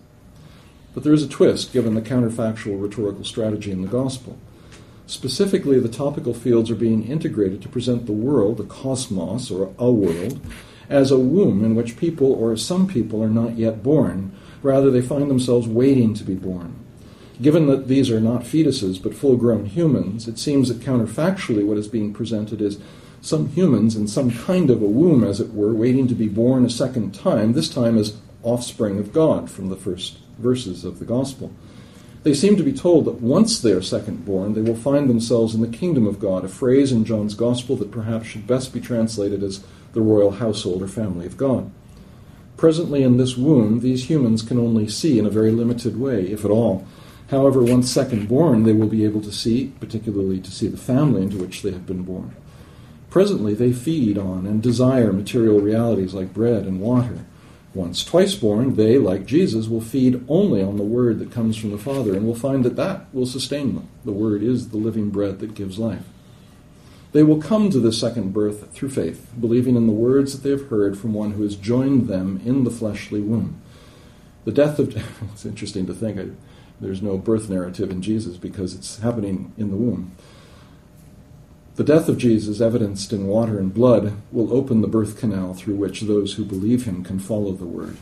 But there is a twist, given the counterfactual rhetorical strategy in the Gospel. Specifically, the topical fields are being integrated to present the world, the cosmos, or a world, as a womb in which people, or some people, are not yet born. Rather, they find themselves waiting to be born. Given that these are not fetuses, but full-grown humans, it seems that counterfactually what is being presented is some humans in some kind of a womb, as it were, waiting to be born a second time, this time as offspring of God, from the first verses of the Gospel. They seem to be told that once they are second born, they will find themselves in the kingdom of God, a phrase in John's Gospel that perhaps should best be translated as the royal household or family of God. Presently in this womb, these humans can only see in a very limited way, if at all. However, once second born, they will be able to see, particularly to see the family into which they have been born. Presently, they feed on and desire material realities like bread and water. Once twice born, they, like Jesus, will feed only on the word that comes from the Father and will find that that will sustain them. The word is the living bread that gives life. They will come to the second birth through faith, believing in the words that they have heard from one who has joined them in the fleshly womb. The death of... It's interesting to think there's no birth narrative in Jesus because it's happening in the womb. The death of Jesus, evidenced in water and blood, will open the birth canal through which those who believe him can follow the word.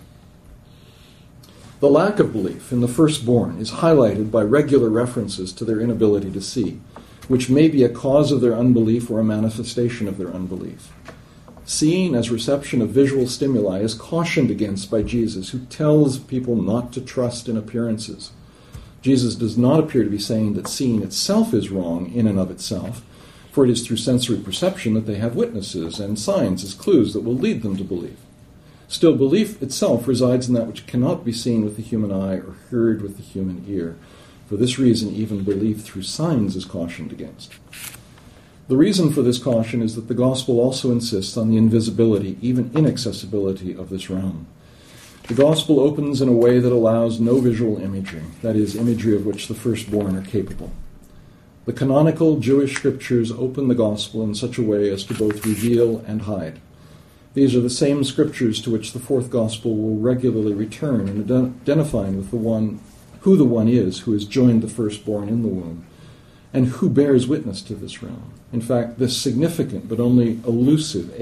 The lack of belief in the firstborn is highlighted by regular references to their inability to see, which may be a cause of their unbelief or a manifestation of their unbelief. Seeing as reception of visual stimuli is cautioned against by Jesus, who tells people not to trust in appearances. Jesus does not appear to be saying that seeing itself is wrong in and of itself, for it is through sensory perception that they have witnesses and signs as clues that will lead them to believe. Still, belief itself resides in that which cannot be seen with the human eye or heard with the human ear. For this reason, even belief through signs is cautioned against. The reason for this caution is that the gospel also insists on the invisibility, even inaccessibility of this realm. The gospel opens in a way that allows no visual imagery, that is, imagery of which the firstborn are capable. The canonical Jewish scriptures open the gospel in such a way as to both reveal and hide. These are the same scriptures to which the fourth gospel will regularly return in identifying with who the one is who has joined the firstborn in the womb, and who bears witness to this realm. In fact, this significant but only elusive,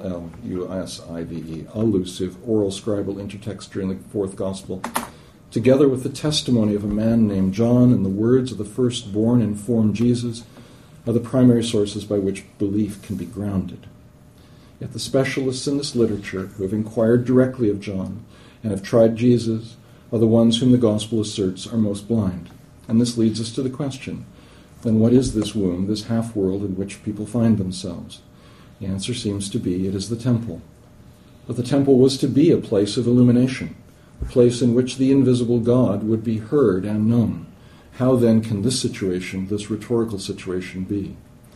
A-L-L-U-S-I-V-E, elusive oral scribal intertexture in the fourth gospel, together with the testimony of a man named John and the words of the firstborn inform Jesus, are the primary sources by which belief can be grounded. Yet the specialists in this literature who have inquired directly of John and have tried Jesus are the ones whom the gospel asserts are most blind. And this leads us to the question, then what is this womb, this half-world in which people find themselves? The answer seems to be it is the temple. But the temple was to be a place of illumination, a place in which the invisible God would be heard and known. How then can this rhetorical situation be?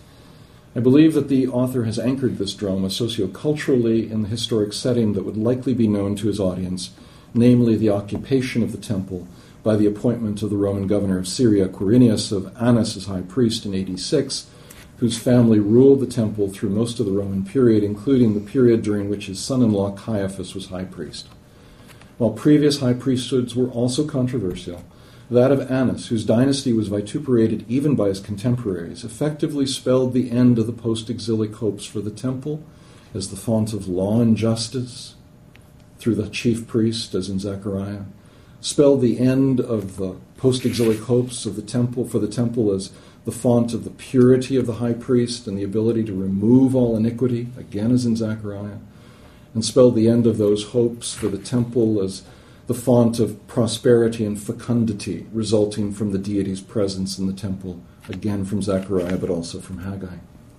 I believe that the author has anchored this drama socioculturally in the historic setting that would likely be known to his audience, namely the occupation of the temple by the appointment of the Roman governor of Syria, Quirinius, of Annas as high priest in AD 6, whose family ruled the temple through most of the Roman period, including the period during which his son-in-law Caiaphas was high priest. While previous high priesthoods were also controversial, that of Annas, whose dynasty was vituperated even by his contemporaries, effectively spelled the end of the post-exilic hopes for the temple as the font of law and justice through the chief priest, as in Zechariah, spelled the end of the post-exilic hopes of the temple for the temple as the font of the purity of the high priest and the ability to remove all iniquity, again as in Zechariah, and spelled the end of those hopes for the temple as the font of prosperity and fecundity resulting from the deity's presence in the temple, again from Zechariah, but also from Haggai.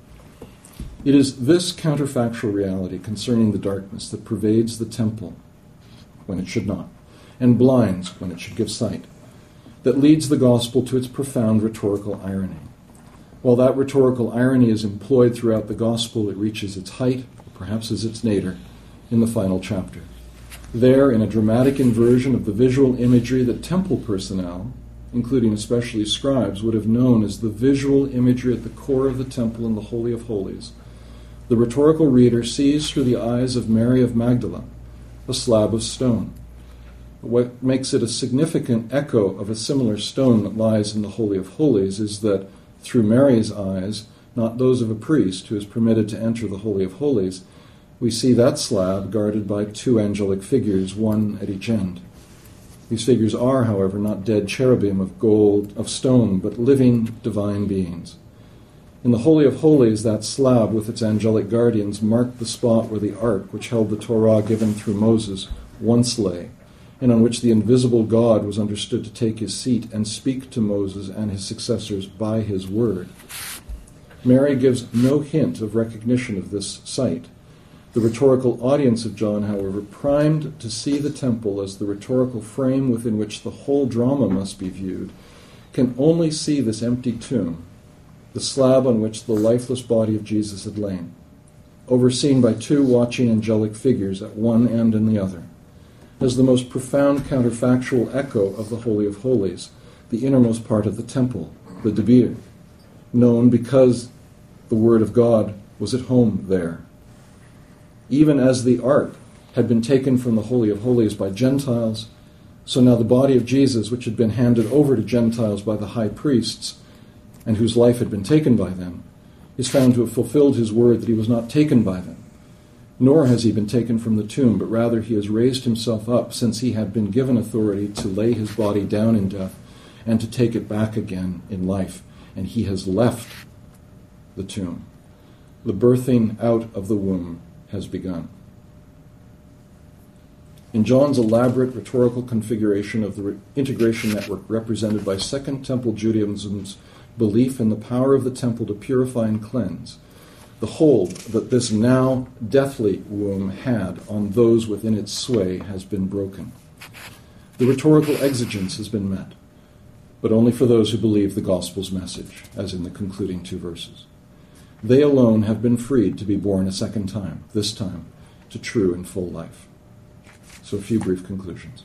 It is this counterfactual reality concerning the darkness that pervades the temple when it should not, and blinds when it should give sight, that leads the gospel to its profound rhetorical irony. While that rhetorical irony is employed throughout the gospel, it reaches its height, or perhaps as its nadir, in the final chapter. There, in a dramatic inversion of the visual imagery that temple personnel, including especially scribes, would have known as the visual imagery at the core of the temple in the Holy of Holies, the rhetorical reader sees through the eyes of Mary of Magdala a slab of stone. What makes it a significant echo of a similar stone that lies in the Holy of Holies is that through Mary's eyes, not those of a priest who is permitted to enter the Holy of Holies, we see that slab guarded by two angelic figures, one at each end. These figures are, however, not dead cherubim of stone, but living divine beings. In the Holy of Holies, that slab with its angelic guardians marked the spot where the ark, which held the Torah given through Moses, once lay, and on which the invisible God was understood to take his seat and speak to Moses and his successors by his word. Mary gives no hint of recognition of this sight. The rhetorical audience of John, however, primed to see the temple as the rhetorical frame within which the whole drama must be viewed, can only see this empty tomb, the slab on which the lifeless body of Jesus had lain, overseen by two watching angelic figures at one end and the other, as the most profound counterfactual echo of the Holy of Holies, the innermost part of the temple, the Debir, known because the Word of God was at home there. Even as the ark had been taken from the Holy of Holies by Gentiles, So now the body of Jesus, which had been handed over to Gentiles by the high priests, and whose life had been taken by them, is found to have fulfilled his word that he was not taken by them. Nor has he been taken from the tomb, but rather he has raised himself up, since he had been given authority to lay his body down in death and to take it back again in life. And he has left the tomb. The birthing out of the womb has begun. In John's elaborate rhetorical configuration of the integration network represented by Second Temple Judaism's belief in the power of the temple to purify and cleanse, the hold that this now deathly womb had on those within its sway has been broken. The rhetorical exigence has been met, but only for those who believe the gospel's message, as in the concluding 2 verses. They alone have been freed to be born a second time, this time to true and full life. So a few brief conclusions.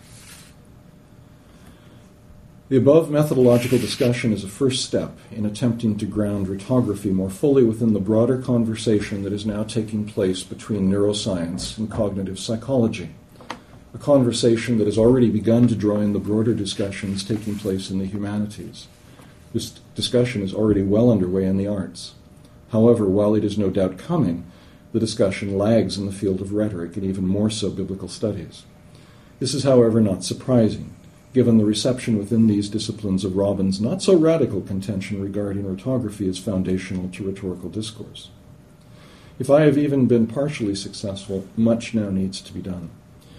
The above methodological discussion is a first step in attempting to ground rhetography more fully within the broader conversation that is now taking place between neuroscience and cognitive psychology, a conversation that has already begun to draw in the broader discussions taking place in the humanities. This discussion is already well underway in the arts. However, while it is no doubt coming, the discussion lags in the field of rhetoric and even more so biblical studies. This is, however, not surprising, given the reception within these disciplines of Robin's not-so-radical contention regarding rhetography as foundational to rhetorical discourse. If I have even been partially successful, much now needs to be done.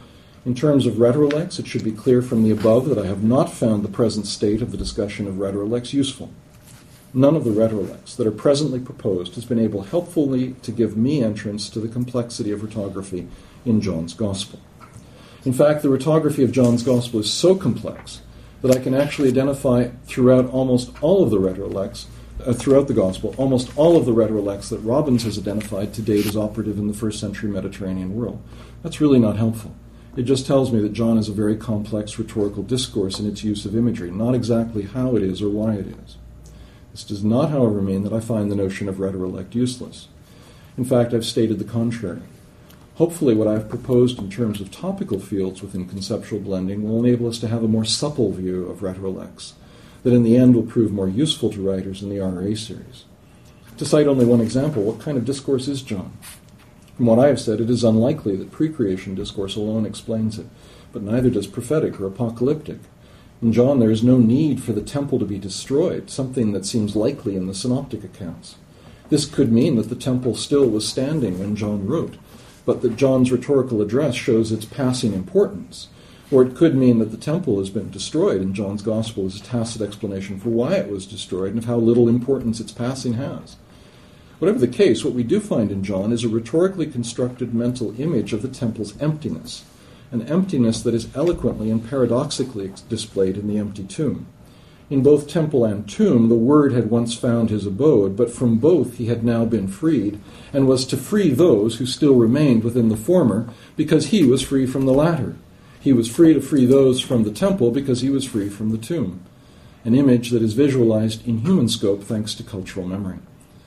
In terms of rhetorilex, it should be clear from the above that I have not found the present state of the discussion of rhetorilex useful. None of the rhetorilex that are presently proposed has been able helpfully to give me entrance to the complexity of rhetography in John's Gospel. In fact, the rhetography of John's Gospel is so complex that I can actually identify throughout almost all of the rhetorilex, throughout the Gospel, almost all of the rhetorilex that Robbins has identified to date as operative in the first century Mediterranean world. That's really not helpful. It just tells me that John is a very complex rhetorical discourse in its use of imagery, not exactly how it is or why it is. This does not, however, mean that I find the notion of rhetorelect useless. In fact, I've stated the contrary. Hopefully, what I've proposed in terms of topical fields within conceptual blending will enable us to have a more supple view of rhetorilex that in the end will prove more useful to writers in the RA series. To cite only one example, what kind of discourse is John? From what I have said, it is unlikely that pre-creation discourse alone explains it, but neither does prophetic or apocalyptic. In John, there is no need for the temple to be destroyed, something that seems likely in the synoptic accounts. This could mean that the temple still was standing when John wrote, but that John's rhetorical address shows its passing importance. Or it could mean that the temple has been destroyed, and John's Gospel is a tacit explanation for why it was destroyed and of how little importance its passing has. Whatever the case, what we do find in John is a rhetorically constructed mental image of the temple's emptiness, an emptiness that is eloquently and paradoxically displayed in the empty tomb. In both temple and tomb, the Word had once found his abode, but from both he had now been freed, and was to free those who still remained within the former, because he was free from the latter. He was free to free those from the temple because he was free from the tomb, an image that is visualized in human scope thanks to cultural memory.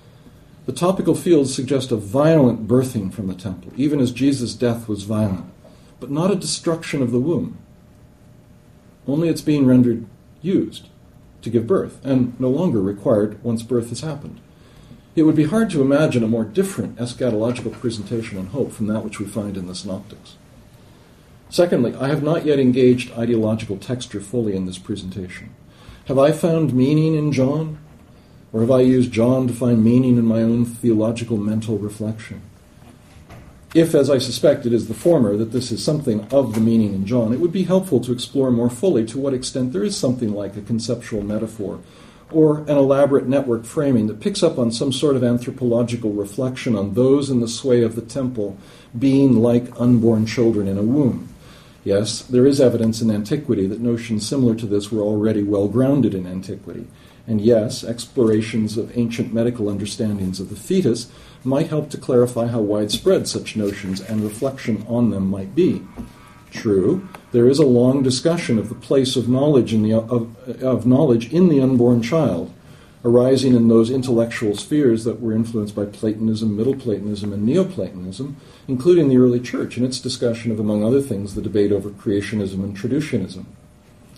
The topical fields suggest a violent birthing from the temple, even as Jesus' death was violent, but not a destruction of the womb. Only it's being rendered used to give birth, and no longer required once birth has happened. It would be hard to imagine a more different eschatological presentation and hope from that which we find in the Synoptics. Secondly, I have not yet engaged ideological texture fully in this presentation. Have I found meaning in John? Or have I used John to find meaning in my own theological mental reflection? If, as I suspect, it is the former, that this is something of the meaning in John, it would be helpful to explore more fully to what extent there is something like a conceptual metaphor or an elaborate network framing that picks up on some sort of anthropological reflection on those in the sway of the temple being like unborn children in a womb. Yes, there is evidence in antiquity that notions similar to this were already well grounded in antiquity. And yes, explorations of ancient medical understandings of the fetus might help to clarify how widespread such notions and reflection on them might be. True, there is a long discussion of the place of knowledge in the unborn child, arising in those intellectual spheres that were influenced by Platonism, Middle Platonism, and Neoplatonism, including the early church in its discussion of, among other things, the debate over creationism and traducianism.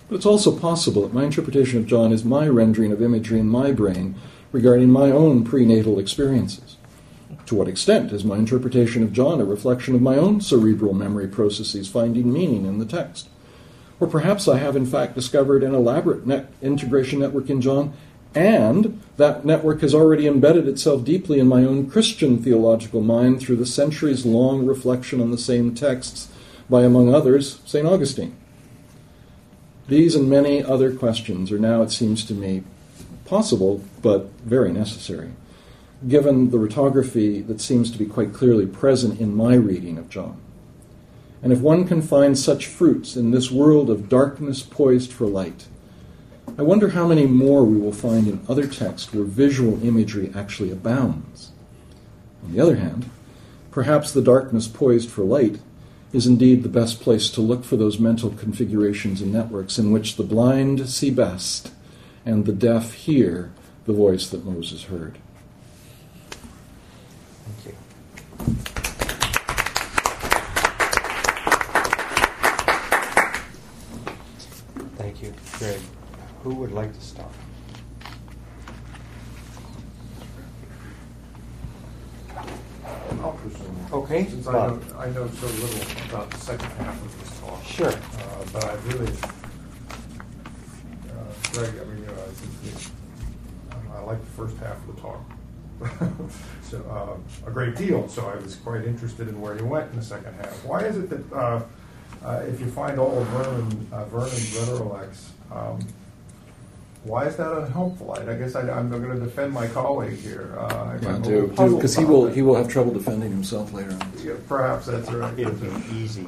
But it's also possible that my interpretation of John is my rendering of imagery in my brain regarding my own prenatal experiences. To what extent is my interpretation of John a reflection of my own cerebral memory processes finding meaning in the text? Or perhaps I have in fact discovered an elaborate integration network in John, and that network has already embedded itself deeply in my own Christian theological mind through the centuries-long reflection on the same texts by, among others, St. Augustine. These and many other questions are now, it seems to me, possible, but very necessary, given the rotography that seems to be quite clearly present in my reading of John. And if one can find such fruits in this world of darkness poised for light, I wonder how many more we will find in other texts where visual imagery actually abounds. On the other hand, perhaps the darkness poised for light is indeed the best place to look for those mental configurations and networks in which the blind see best and the deaf hear the voice that Moses heard. Thank you. Thank you, Greg. Who would like to start? I'll presume. Okay, Since Bob. I know so little about the second half of this talk. Sure. But I really, Greg, I mean, I like the first half of the talk. So a great deal. So I was quite interested in where you went in the second half. Why is it that if you find all of Vernon's Retrolex, why is that unhelpful? I guess I'm going to defend my colleague here. Do, because he will have trouble defending himself later on. Yeah, perhaps that's right. It'll be easy.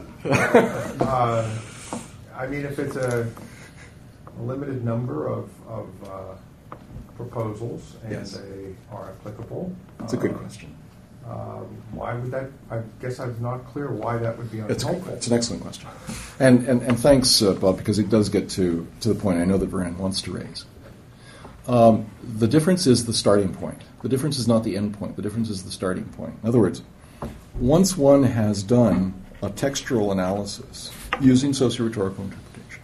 I mean, if it's a limited number of proposals and Yes. they are applicable, That's a good question. why would that? I guess I'm not clear why that would be unhelpful. It's an excellent question. And thanks, Bob, because it does get to the point I know that Vernon wants to raise. The difference is the starting point. The difference is not the end point. The difference is the starting point. In other words, once one has done a textual analysis using socio-rhetorical interpretation,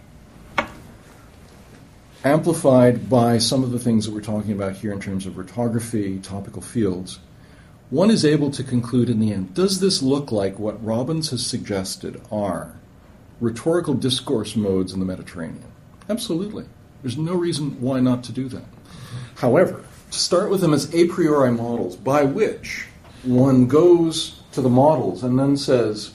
amplified by some of the things that we're talking about here in terms of rhetorography, topical fields, one is able to conclude in the end, does this look like what Robbins has suggested are rhetorical discourse modes in the Mediterranean? Absolutely. There's no reason why not to do that. However, to start with them as a priori models by which one goes to the models and then says,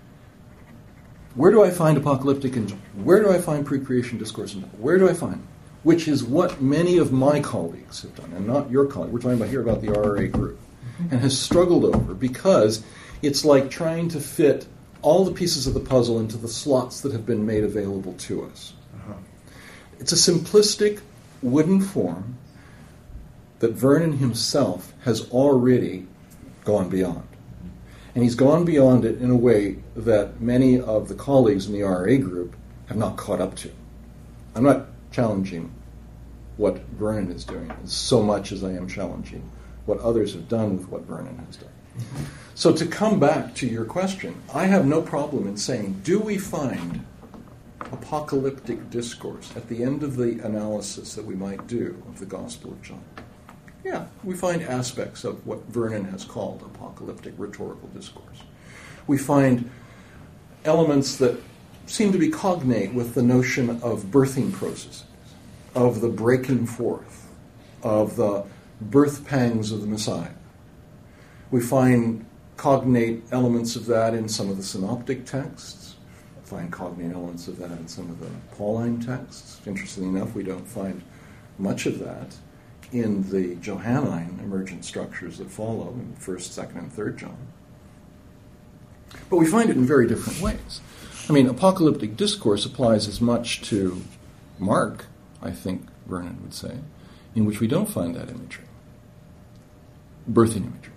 where do I find apocalyptic and where do I find pre-creation discourse and where do I find? Which is what many of my colleagues have done, and not your colleague. We're talking about here about the RRA group, and has struggled over because it's like trying to fit all the pieces of the puzzle into the slots that have been made available to us. It's a simplistic wooden form that Vernon himself has already gone beyond. And he's gone beyond it in a way that many of the colleagues in the RRA group have not caught up to. I'm not challenging what Vernon is doing so much as I am challenging what others have done with what Vernon has done. So to come back to your question, I have no problem in saying, do we find apocalyptic discourse at the end of the analysis that we might do of the Gospel of John? Yeah, we find aspects of what Vernon has called apocalyptic rhetorical discourse. We find elements that seem to be cognate with the notion of birthing processes, of the breaking forth, of the birth pangs of the Messiah. We find cognate elements of that in some of the synoptic texts, find cognate elements of that in some of the Pauline texts. Interestingly enough, we don't find much of that in the Johannine emergent structures that follow in 1st, 2nd, and 3rd John. But we find it in very different ways. I mean, apocalyptic discourse applies as much to Mark, I think Vernon would say, in which we don't find that imagery, birthing imagery.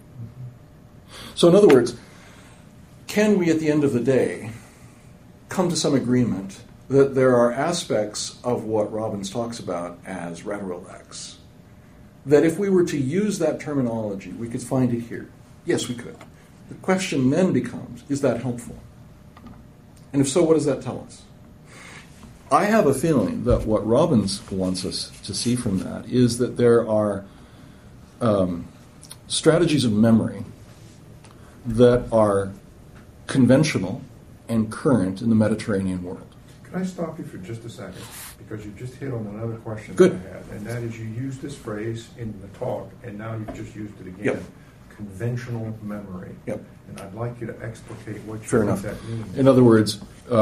So in other words, can we at the end of the day come to some agreement that there are aspects of what Robbins talks about as retrolex, that if we were to use that terminology, we could find it here? Yes, we could. The question then becomes, is that helpful? And if so, what does that tell us? I have a feeling that what Robbins wants us to see from that is that there are strategies of memory that are conventional and current in the Mediterranean world. Can I stop you for just a second? Because you just hit on another question Good. that I had, and that is you used this phrase in the talk, and now you've just used it again. Yep. Conventional memory. Yep. And I'd like you to explicate what you Fair think enough. that means. In other words,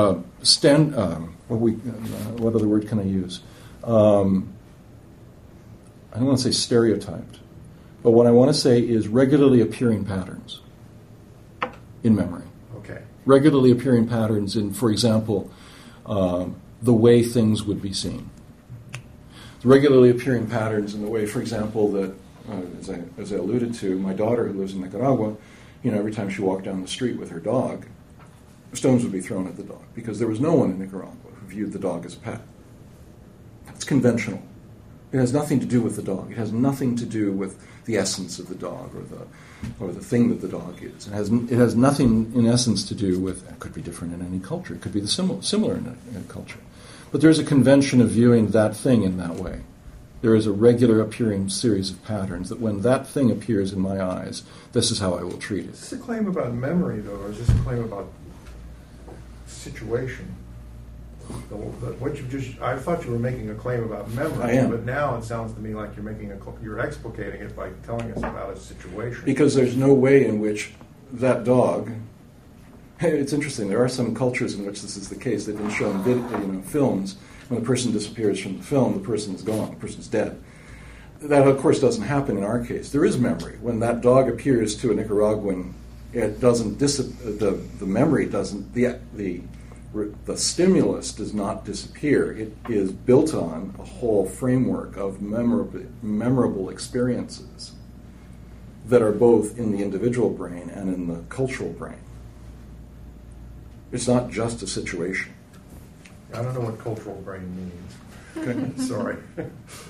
what other word can I use? I don't want to say stereotyped, but what I want to say is regularly appearing patterns in memory. Okay. Regularly appearing patterns in, for example, the way things would be seen. Regularly appearing patterns in the way, for example, that, as I alluded to, my daughter who lives in Nicaragua, every time she walked down the street with her dog, stones would be thrown at the dog because there was no one in Nicaragua who viewed the dog as a pet. It's conventional. It has nothing to do with the dog. It has nothing to do with the essence of the dog or the thing that the dog is. It has nothing, in essence, to do with. It could be different in any culture. It could be similar in a culture. But there's a convention of viewing that thing in that way. There is a regular appearing series of patterns that when that thing appears in my eyes, this is how I will treat it. Is this a claim about memory, though, or is this a claim about situation? I thought you were making a claim about memory, I am. But now it sounds to me like you're explicating it by telling us about a situation. Because there's no way in which that dog. It's interesting. There are some cultures in which this is the case. They've been shown films. When the person disappears from the film, the person is gone. The person's dead. That, of course, doesn't happen in our case. There is memory. When that dog appears to a Nicaraguan, it doesn't the memory doesn't the stimulus does not disappear. It is built on a whole framework of memorable experiences that are both in the individual brain and in the cultural brain. It's not just a situation. I don't know what cultural brain means. Okay. Sorry. I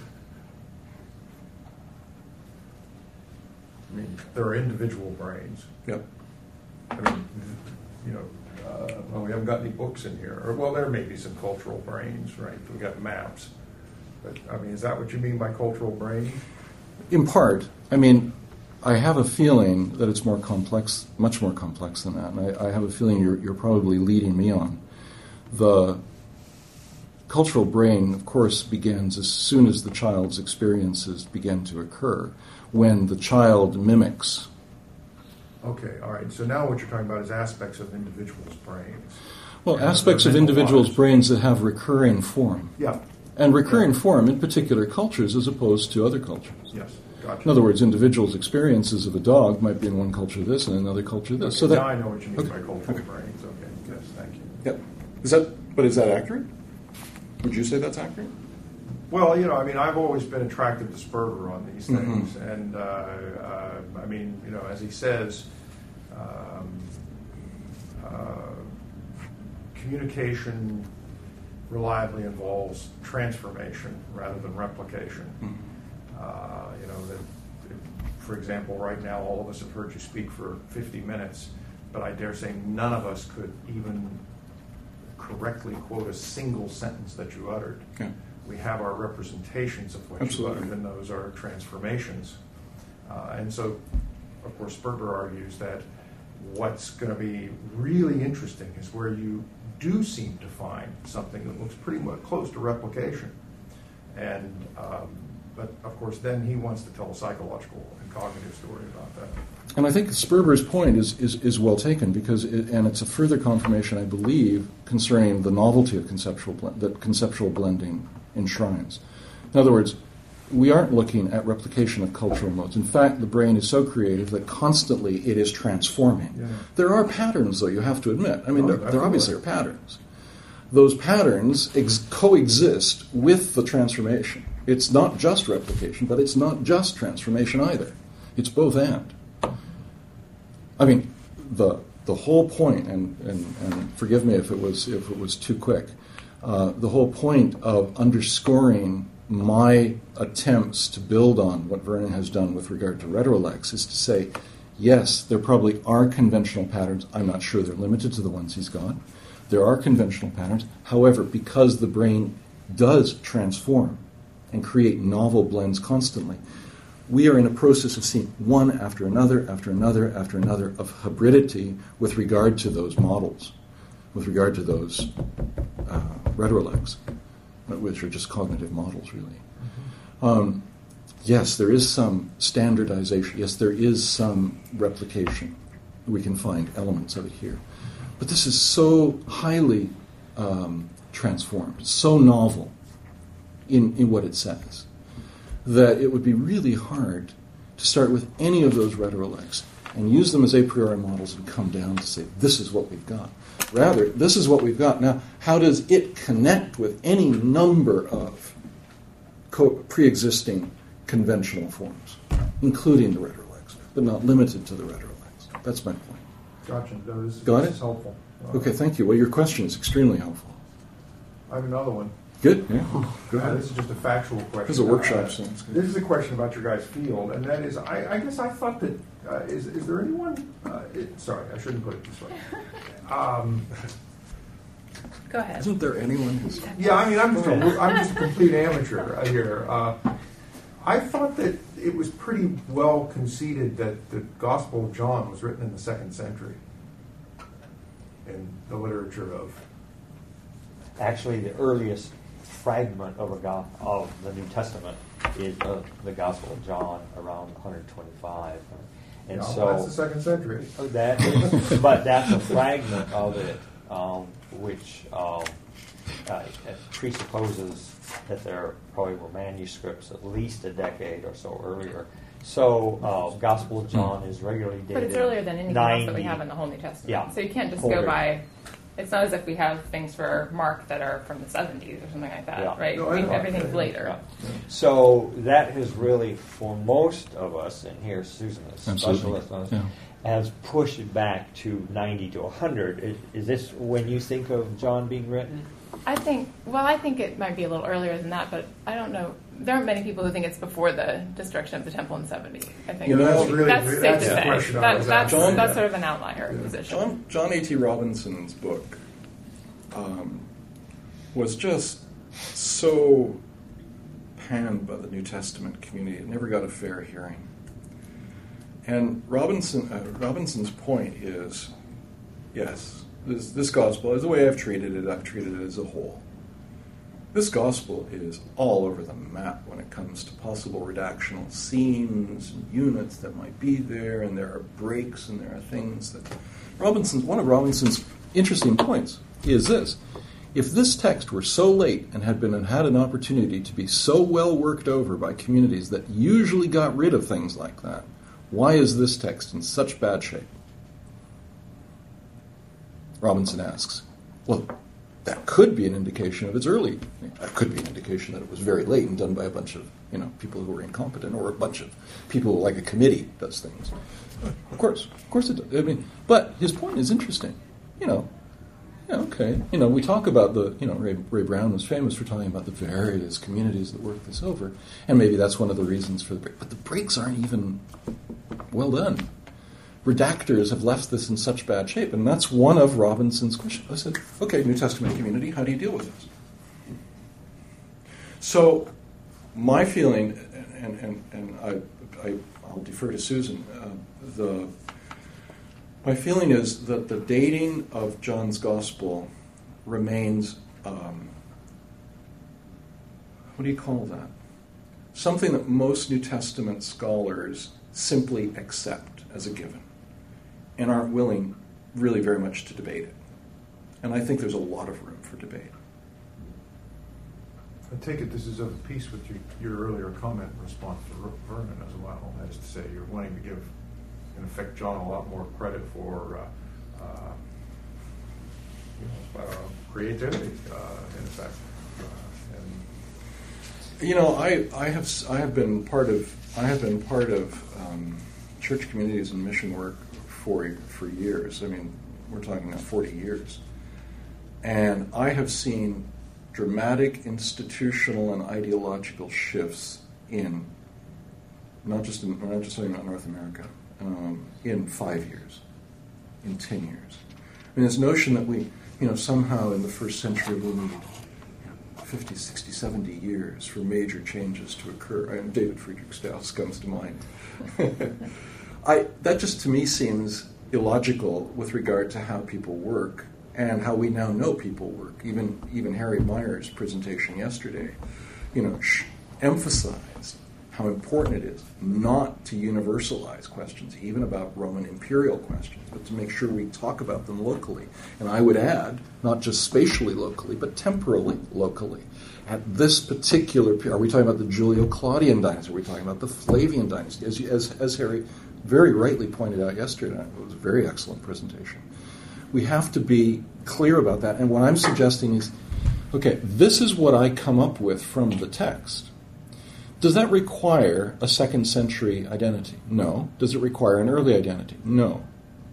mean, there are individual brains. Yep. I mean, well, we haven't got any books in here. Or, there may be some cultural brains, right? We got maps. But, I mean, is that what you mean by cultural brain? In part. I mean, I have a feeling that it's more complex, much more complex than that. And I have a feeling you're probably leading me on. The cultural brain, of course, begins as soon as the child's experiences begin to occur, when the child mimics. Okay, all right. So now what you're talking about is aspects of individuals' brains. Well, aspects of individuals' brains that have recurring form. Yeah. And recurring form in particular cultures as opposed to other cultures. Yes, gotcha. In other words, individuals' experiences of a dog might be in one culture this and in another culture this. Okay, So that, now I know what you mean okay. by cultural brains. Okay, yes, thank you. Yep. But is that accurate? Would you say that's accurate? Well, I've always been attracted to Sperber on these things, Mm-hmm. and as he says, communication reliably involves transformation rather than replication. Mm-hmm. For example, right now, all of us have heard you speak for 50 minutes, but I dare say none of us could even correctly quote a single sentence that you uttered. Yeah. We have our representations of what Absolutely. you uttered, and those are transformations. And so, of course, Sperber argues that what's going to be really interesting is where you do seem to find something that looks pretty much close to replication. And but of course, then he wants to tell a psychological and cognitive story about that. And I think Sperber's point is well taken because it's a further confirmation, I believe, concerning the novelty of conceptual blending enshrines. In other words, we aren't looking at replication of cultural modes. In fact, the brain is so creative that constantly it is transforming. Yeah. There are patterns, though, you have to admit. I mean, there Absolutely. obviously are patterns. Those patterns coexist with the transformation. It's not just replication, but it's not just transformation either. It's both and. I mean, the whole point, and forgive me if it was too quick, the whole point of underscoring my attempts to build on what Vernon has done with regard to Retrolex is to say, yes, there probably are conventional patterns. I'm not sure they're limited to the ones he's got. There are conventional patterns. However, because the brain does transform and create novel blends constantly, we are in a process of seeing one after another, after another, after another of hybridity with regard to those models, with regard to those retrolegs, which are just cognitive models, really. Yes, there is some standardization. Yes, there is some replication. We can find elements of it here. But this is so highly transformed, so novel in what it says, that it would be really hard to start with any of those retrolegs and use them as a priori models and come down to say, this is what we've got. Rather, this is what we've got. Now, how does it connect with any number of pre-existing conventional forms, including the retrolegs, but not limited to the retrolegs? That's my point. Gotcha. No, this Got is it? helpful. Okay, thank you. Well, your question is extremely helpful. I have another one. Good, yeah. Go ahead. This is just a factual question. This is a workshop, so it's good. This is a question about your guys' field, and that is, I guess I thought that, is there anyone, sorry, I shouldn't put it this way. Go ahead. Isn't there anyone who's... Yeah, I mean, I'm just a complete amateur here. I thought that it was pretty well conceded that the Gospel of John was written in the 2nd century in the literature of... Actually, the earliest fragment of the New Testament is the Gospel of John, around 125. And Yeah, so that's the 2nd century. that is, but that's a fragment of it, which presupposes that there probably were manuscripts at least a decade or so earlier. So, Gospel of John is regularly dated. But it's earlier than anything else that we have in the whole New Testament. Yeah. So you can't just Totally. go by. It's not as if we have things for Mark that are from the 70s or something like that, Yeah. right? No, I know. Everything's later. Yeah. So that has really, for most of us, and here Susan is a Absolutely. specialist on this, Yeah. has pushed it back to 90 to 100. Is this when you think of John being written? I think it might be a little earlier than that, but I don't know. There aren't many people who think it's before the destruction of the temple in 70. I think You know, that's really- that's that's safe the to say. question I was That's asking. that's sort of an outlier position. John A.T. Robinson's book was just so panned by the New Testament community. It never got a fair hearing. And Robinson's point is, yes, this gospel, the way I've treated it as a whole. This gospel is all over the map when it comes to possible redactional scenes and units that might be there, and there are breaks and there are things that... One of Robinson's interesting points is this. If this text were so late and had an opportunity to be so well worked over by communities that usually got rid of things like that, why is this text in such bad shape? Robinson asks. Well, that could be an indication of its early. That could be an indication that it was very late and done by a bunch of people who were incompetent, or a bunch of people like a committee does things. Of course it does. I mean, but his point is interesting. Okay. We talk about Ray Brown was famous for talking about the various communities that work this over, and maybe that's one of the reasons for the break. But the breaks aren't even well done. Redactors have left this in such bad shape, and that's one of Robinson's questions. I said, okay, New Testament community, how do you deal with this? So, my feeling, and I'll defer to Susan, my feeling is that the dating of John's Gospel remains, what do you call that? Something that most New Testament scholars simply accept as a given and aren't willing really very much to debate it. And I think there's a lot of room for debate. I take it this is of a piece with your earlier comment in response to Vernon as well. That is to say, you're wanting to give, in effect, John a lot more credit for creativity, in effect. I have been part of church communities and mission work for years. I mean, we're talking about 40 years, and I have seen dramatic institutional and ideological shifts in not just talking about North America, in 5 years, in 10 years. I mean, this notion that somehow in the first century we need 50, 60, 70 years for major changes to occur. David Friedrich Strauss comes to mind. That just to me seems illogical with regard to how people work and how we now know people work. Even Harry Meyer's presentation yesterday, emphasized how important it is not to universalize questions, even about Roman imperial questions, but to make sure we talk about them locally. And I would add, not just spatially locally, but temporally locally. At this particular period, are we talking about the Julio-Claudian dynasty? Are we talking about the Flavian dynasty? As Harry very rightly pointed out yesterday, it was a very excellent presentation. We have to be clear about that. And what I'm suggesting is, okay, this is what I come up with from the text. Does that require a second century identity? No. Does it require an early identity? No.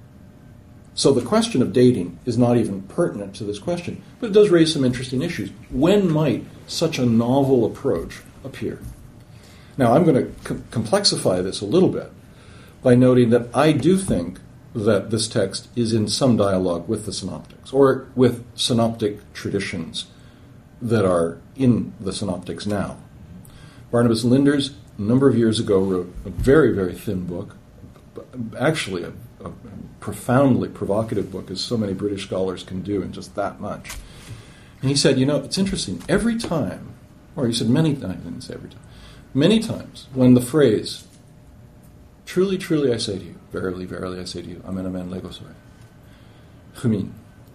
So the question of dating is not even pertinent to this question, but it does raise some interesting issues. When might such a novel approach appear? Now, I'm going to complexify this a little bit by noting that I do think that this text is in some dialogue with the synoptics, or with synoptic traditions that are in the synoptics now. Barnabas Linders, a number of years ago, wrote a very, very thin book, actually a profoundly provocative book, as so many British scholars can do in just that much. And he said, it's interesting, every time, or he said many times, I didn't say every time, many times when the phrase, truly, truly I say to you, verily, verily I say to you, amen, amen, lego soi, chumin.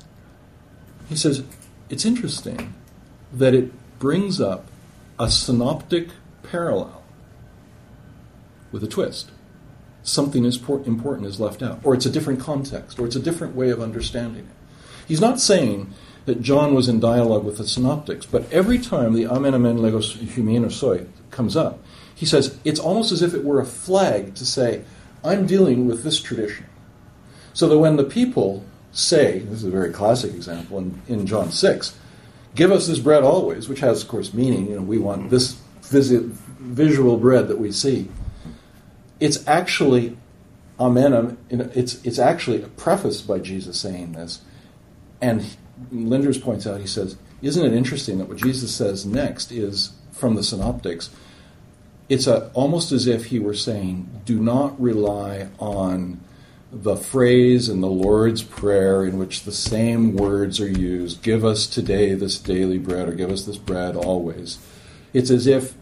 He says, it's interesting that it brings up a synoptic parallel with a twist. Something important is left out, or it's a different context, or it's a different way of understanding it. He's not saying that John was in dialogue with the synoptics, but every time the amen, amen, lego chumin or soi comes up, he says it's almost as if it were a flag to say, I'm dealing with this tradition. So that when the people say, this is a very classic example in John 6, give us this bread always, which has, of course, meaning, we want this visual bread that we see. It's actually, amen, it's actually prefaced by Jesus saying this. And Linders points out, he says, isn't it interesting that what Jesus says next is from the synoptics? It's almost as if he were saying, do not rely on the phrase in the Lord's Prayer in which the same words are used, give us today this daily bread, or give us this bread always. It's as if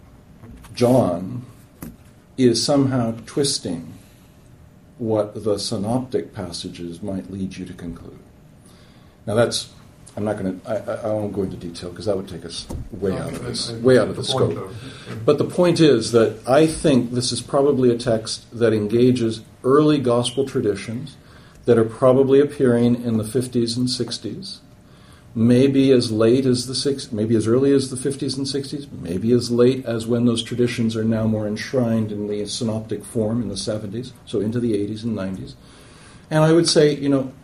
John is somehow twisting what the synoptic passages might lead you to conclude. Now I won't go into detail because that would take us way out of the scope. But the point is that I think this is probably a text that engages early gospel traditions that are probably appearing in the 50s and 60s, maybe as late as maybe as early as the 50s and 60s, maybe as late as when those traditions are now more enshrined in the synoptic form in the 70s, so into the 80s and 90s. And I would say,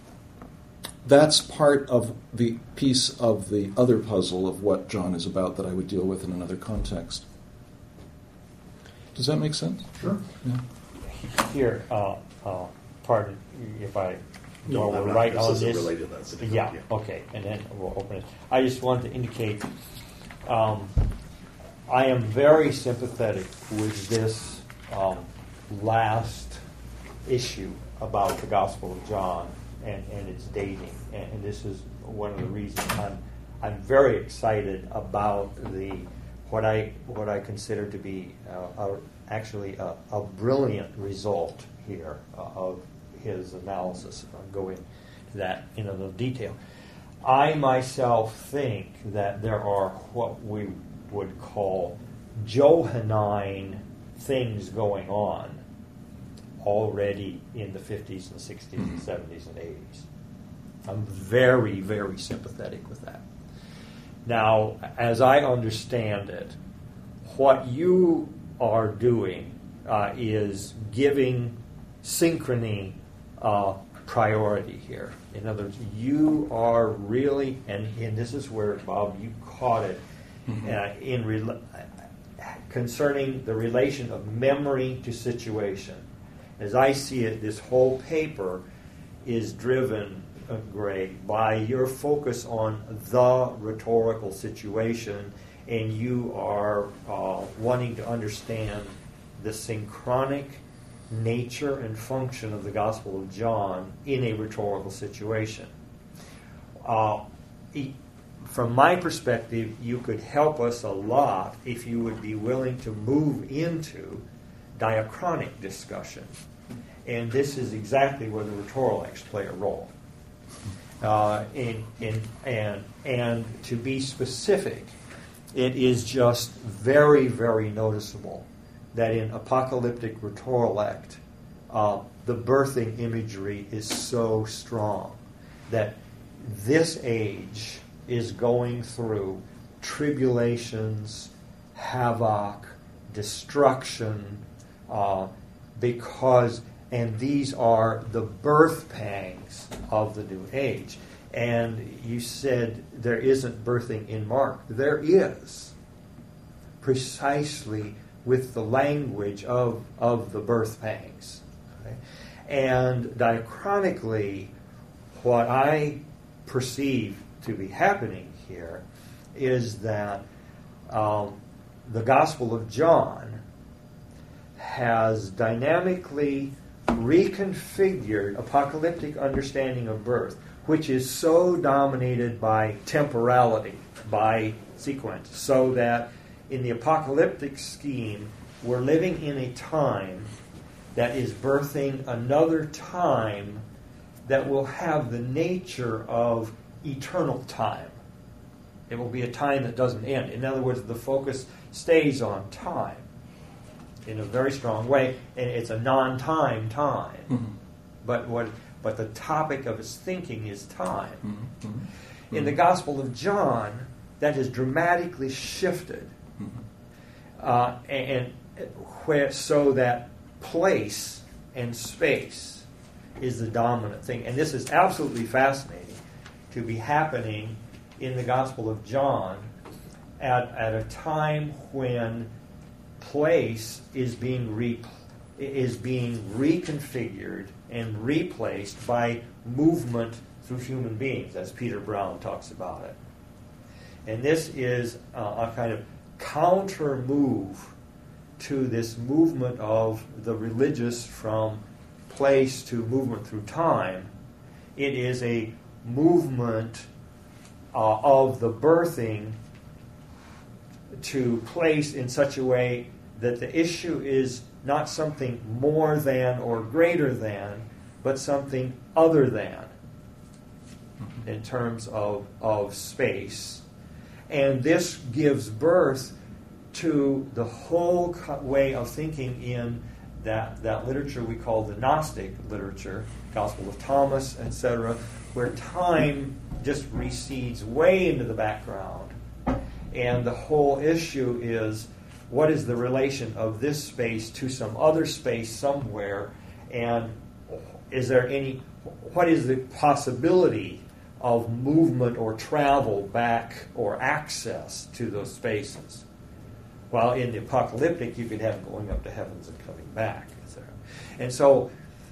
that's part of the piece of the other puzzle of what John is about that I would deal with in another context. Does that make sense? Sure. Yeah. Here, pardon if I No, we're I'm not. right This on isn't this. related to that. So Yeah, okay, and then we'll open it. I just want to indicate I am very sympathetic with this last issue about the Gospel of John and its dating, and this is one of the reasons I'm very excited about what I consider to be actually a brilliant result here of his analysis. I'll go into that in a little detail. I myself think that there are what we would call Johannine things going on already in the 50s and 60s and 70s and 80s. I'm very, very sympathetic with that. Now, as I understand it, what you are doing is giving synchrony priority here. In other words, you are really, and this is where, Bob, you caught it, concerning the relation of memory to situation. As I see it, this whole paper is driven Greg, by your focus on the rhetorical situation, and you are wanting to understand the synchronic nature and function of the Gospel of John in a rhetorical situation. From my perspective, you could help us a lot if you would be willing to move into diachronic discussion. And this is exactly where the rhetorics play a role. And to be specific, it is just very, very noticeable that in apocalyptic rhetorolect, the birthing imagery is so strong that this age is going through tribulations, havoc, destruction, and these are the birth pangs of the new age. And you said there isn't birthing in Mark. There is, precisely with the language of the birth pangs. Okay? And diachronically, what I perceive to be happening here is that the Gospel of John has dynamically reconfigured apocalyptic understanding of birth, which is so dominated by temporality, by sequence, so that in the apocalyptic scheme, we're living in a time that is birthing another time that will have the nature of eternal time. It will be a time that doesn't end. In other words, the focus stays on time in a very strong way, and it's a non-time time. Mm-hmm. But the topic of his thinking is time. Mm-hmm. Mm-hmm. In the Gospel of John, that has dramatically shifted, so that place and space is the dominant thing. And this is absolutely fascinating to be happening in the Gospel of John at a time when place is being reconfigured and replaced by movement through human beings, as Peter Brown talks about it. And this is a kind of counter move to this movement of the religious from place to movement through time. It is a movement of the birthing to place in such a way that the issue is not something more than or greater than, but something other than in terms of space. And this gives birth to the whole way of thinking in that literature we call the Gnostic literature, Gospel of Thomas, etc., where time just recedes way into the background. And the whole issue is, what is the relation of this space to some other space somewhere, and what is the possibility of movement or travel back or access to those spaces? While in the apocalyptic, you could have going up to heavens and coming back, etc. And so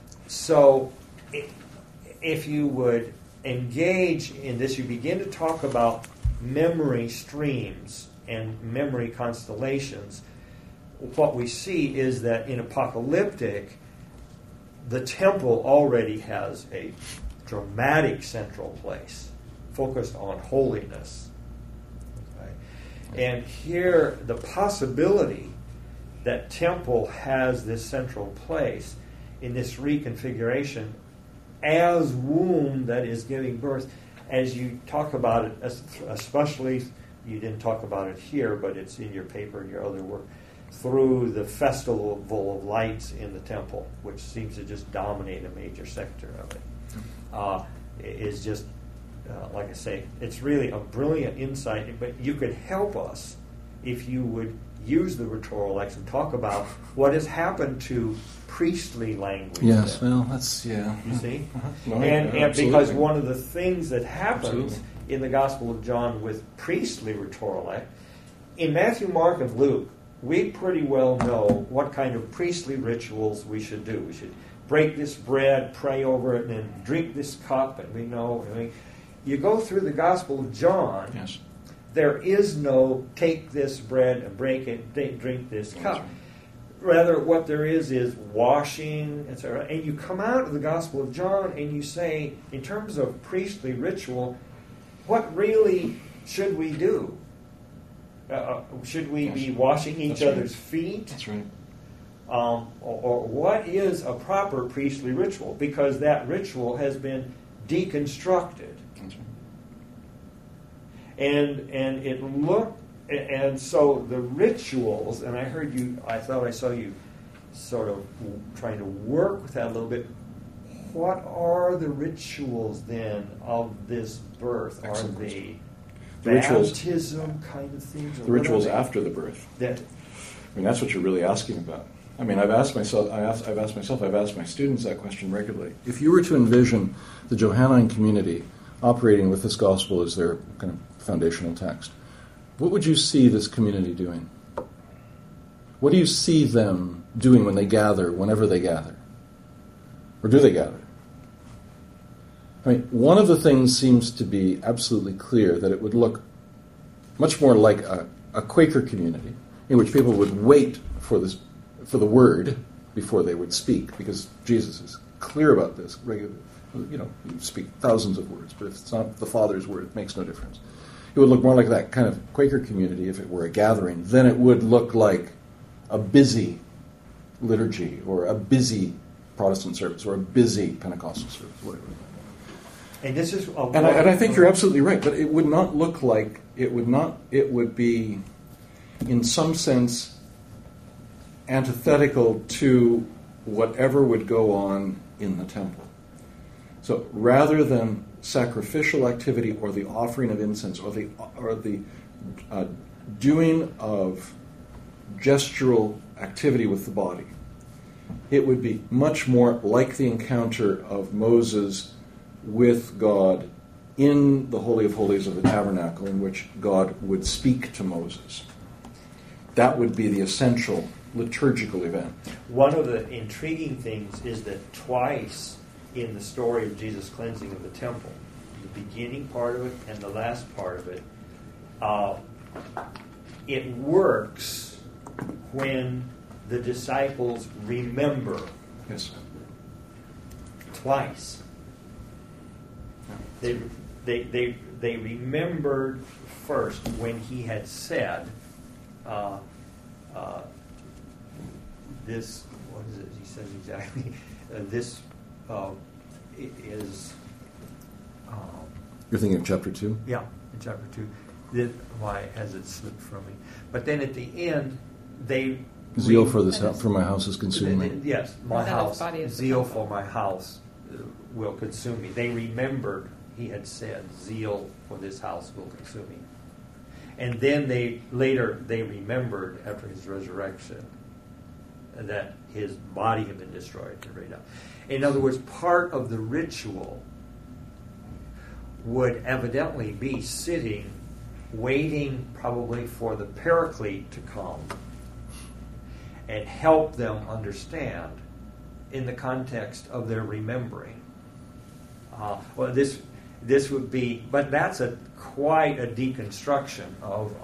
if you would engage in this, you begin to talk about memory streams and memory constellations. What we see is that in apocalyptic, the temple already has a dramatic central place focused on holiness. Okay? And here, the possibility that temple has this central place in this reconfiguration as womb that is giving birth, as you talk about it, especially, you didn't talk about it here, but it's in your paper and your other work, through the festival of lights in the temple, which seems to just dominate a major sector of it. Is just, like I say, it's really a brilliant insight, but you could help us if you would use the rhetorical X and talk about what has happened to priestly language. Yes, well, that's, yeah. You see? No, and because one of the things that happens in the Gospel of John with priestly rhetorical, in Matthew, Mark, and Luke, we pretty well know what kind of priestly rituals we should do. We should break this bread, pray over it, and then drink this cup, and we know. You go through the Gospel of John, Yes. there is no take this bread and break it, drink this cup. right. Rather, what there is washing, etc. And you come out of the Gospel of John and you say, in terms of priestly ritual, what really should we do? Should we be washing each That's right. other's feet? That's right. Or what is a proper priestly ritual? Because that ritual has been deconstructed. That's right. And so the rituals, and I thought I saw you sort of trying to work with that a little bit. What are the rituals then of this birth? Excellent Are they The rituals- baptism kind of things? or The rituals what are they? after the birth. That, I mean, that's what you're really asking about. I mean, I've asked my students that question regularly. If you were to envision the Johannine community operating with this gospel as their kind of foundational text, what would you see this community doing? What do you see them doing when they gather, whenever they gather? Or do they gather? I mean, one of the things seems to be absolutely clear, that it would look much more like a Quaker community in which people would wait for the word before they would speak, because Jesus is clear about this. You speak thousands of words, but if it's not the Father's word, it makes no difference. It would look more like that kind of Quaker community if it were a gathering than it would look like a busy liturgy or a busy Protestant service or a busy Pentecostal service, whatever. and this is And I think you're absolutely right, but it would not look like, it would be, in some sense, antithetical to whatever would go on in the temple. So rather than sacrificial activity or the offering of incense or the doing of gestural activity with the body, it would be much more like the encounter of Moses with God in the Holy of Holies of the tabernacle, in which God would speak to Moses. That would be the essential liturgical event. One of the intriguing things is that twice in the story of Jesus' cleansing of the temple, the beginning part of it and the last part of it, it works when the disciples remember. Yes. Twice. They remembered first when he had said, this, what is it he says exactly? This is... You're thinking of chapter 2? Yeah, in chapter 2. Why has it slipped from me? But then at the end, they... Zeal for my house is consuming me. Yes, my That his house. body is the Zeal temple. for my house will consume me. They remembered he had said, zeal for this house will consume me. And then they remembered after his resurrection that his body had been destroyed and raised up. In other words, part of the ritual would evidently be sitting, waiting probably for the Paraclete to come and help them understand in the context of their remembering. This would be, but that's quite a deconstruction of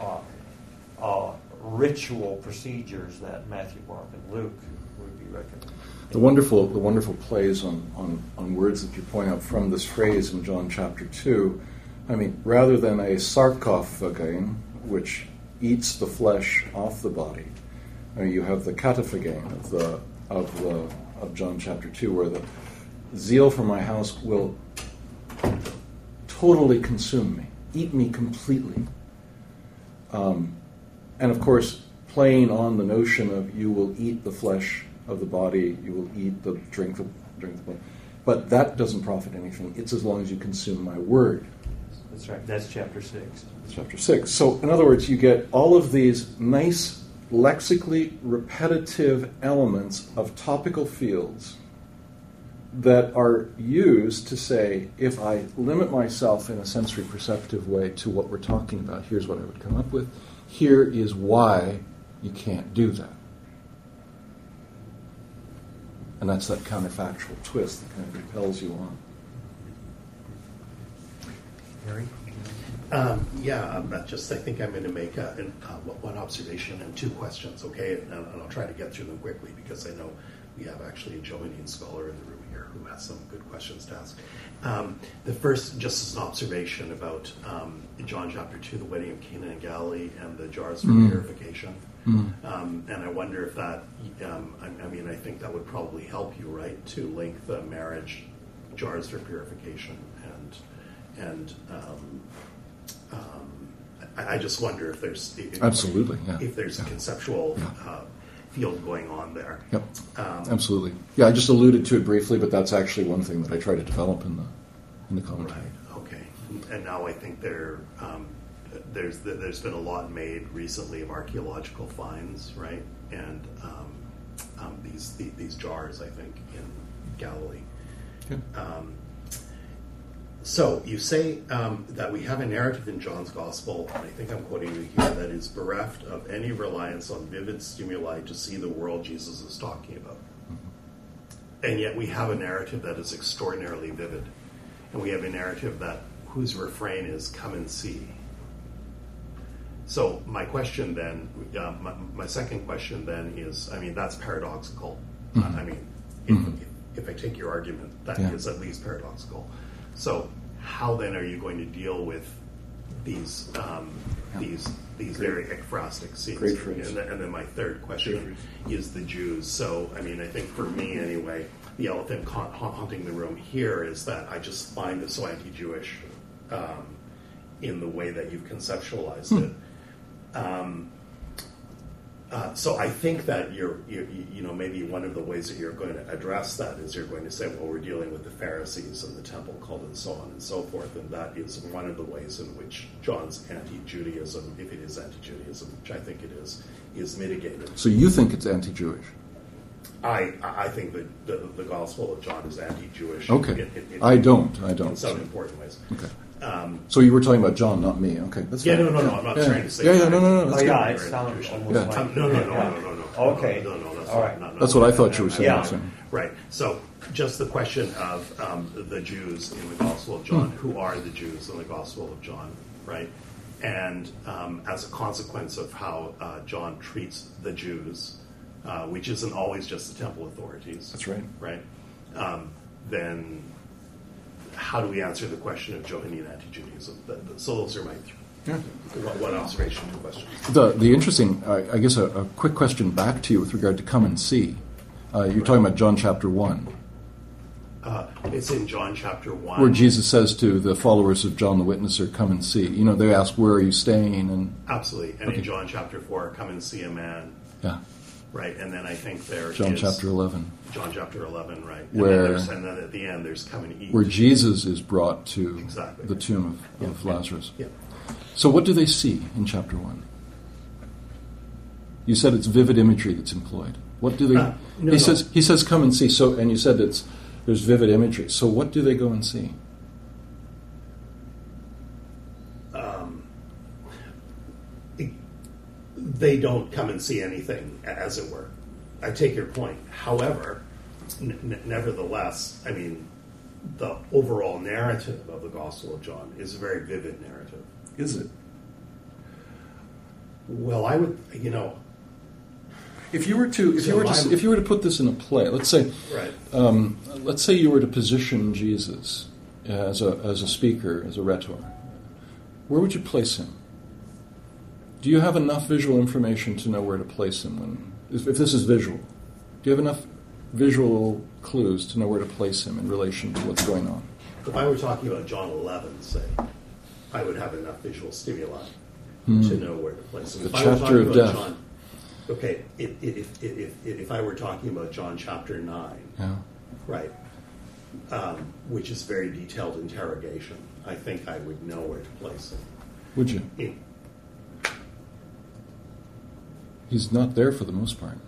ritual procedures that Matthew, Mark, and Luke would be recommending. The wonderful plays on words that you point out from this phrase in John chapter 2. I mean, rather than a sarcophagein, which eats the flesh off the body, you have the kataphagein of John chapter 2, where the zeal for my house will totally consume me, eat me completely. And of course, playing on the notion of you will eat the flesh of the body, you will eat the drink the blood. But that doesn't profit anything. It's as long as you consume my word. That's right. That's chapter 6. Chapter 6. So, in other words, you get all of these nice, lexically repetitive elements of topical fields that are used to say, if I limit myself in a sensory perceptive way to what we're talking about, here's what I would come up with. Here is why you can't do that. And that's that counterfactual twist that kind of repels you on. Harry? I think I'm going to make one observation and two questions, okay? And I'll try to get through them quickly because I know we have actually a Johannine scholar in the room here who has some good questions to ask. The first, just as an observation about John chapter 2, the wedding of Cana and Galilee, and the jars for purification. And I wonder if that, I think that would probably help you, right, to link the marriage jars for purification and I just wonder if there's Absolutely, yeah. if there's a conceptual field going on there. Yep, absolutely. Yeah, I just alluded to it briefly, but that's actually one thing that I try to develop in the commentary. Right. Okay. And now I think there's been a lot made recently of archaeological finds, right? And these jars, I think, in Galilee. Okay. So you say that we have a narrative in John's Gospel, and I think I'm quoting you here, that is bereft of any reliance on vivid stimuli to see the world Jesus is talking about. And yet we have a narrative that is extraordinarily vivid. And we have a narrative whose refrain is, come and see. So my question then, my second question then is, that's paradoxical. If I take your argument, that is at least paradoxical. So how then are you going to deal with these very ekphrastic scenes? Great phrase. And then my third question is the Jews. So I think for me anyway, the elephant haunting the room here is that I just find it so anti-Jewish in the way that you've conceptualized it. So I think that you're maybe one of the ways that you're going to address that is you're going to say, well, we're dealing with the Pharisees and the temple cult and so on and so forth, and that is one of the ways in which John's anti-Judaism, if it is anti-Judaism, which I think it is mitigated. So you think it's anti-Jewish? I think that the Gospel of John is anti-Jewish. Okay. I don't. In some important ways. Okay. So you were talking about John, not me. Okay, that's fine. No. I'm not trying to say. No. That's good. It sounds almost like... No. Okay. No, that's all right. not That's what I thought you were saying. Yeah. Right. So just the question of the Jews in the Gospel of John. Who are the Jews in the Gospel of John? Right. And as a consequence of how John treats the Jews, which isn't always just the temple authorities. That's right. Right. Then how do we answer the question of Johannine anti-Judaism? So those are my one observation, two questions. The interesting, I guess, a quick question back to you with regard to come and see. You're talking about John chapter 1. It's in John chapter 1. Where Jesus says to the followers of John the Witnesser, come and see. They ask, where are you staying? And absolutely. And in John chapter 4, come and see a man. Yeah. Right, and then I think there John is... chapter 11. John chapter 11, right. And then at the end, there's come and eat. Where Jesus is brought to the tomb of Lazarus. Yeah. So what do they see in chapter 1? You said it's vivid imagery that's employed. What do they... He says, come and see. So, and you said there's vivid imagery. So what do they go and see? They don't come and see anything, as it were. I take your point. However, nevertheless, the overall narrative of the Gospel of John is a very vivid narrative. Is it? Well, I would, If you were to put this in a play, let's say, right. Let's say you were to position Jesus as a speaker, as a rhetor, where would you place him? Do you have enough visual information to know where to place him? If this is visual, do you have enough visual clues to know where to place him in relation to what's going on? If I were talking about John 11, say, I would have enough visual stimuli to know where to place him. The chapter of death. John, okay, if I were talking about John chapter 9, right, which is very detailed interrogation, I think I would know where to place him. Would you? He's not there for the most part.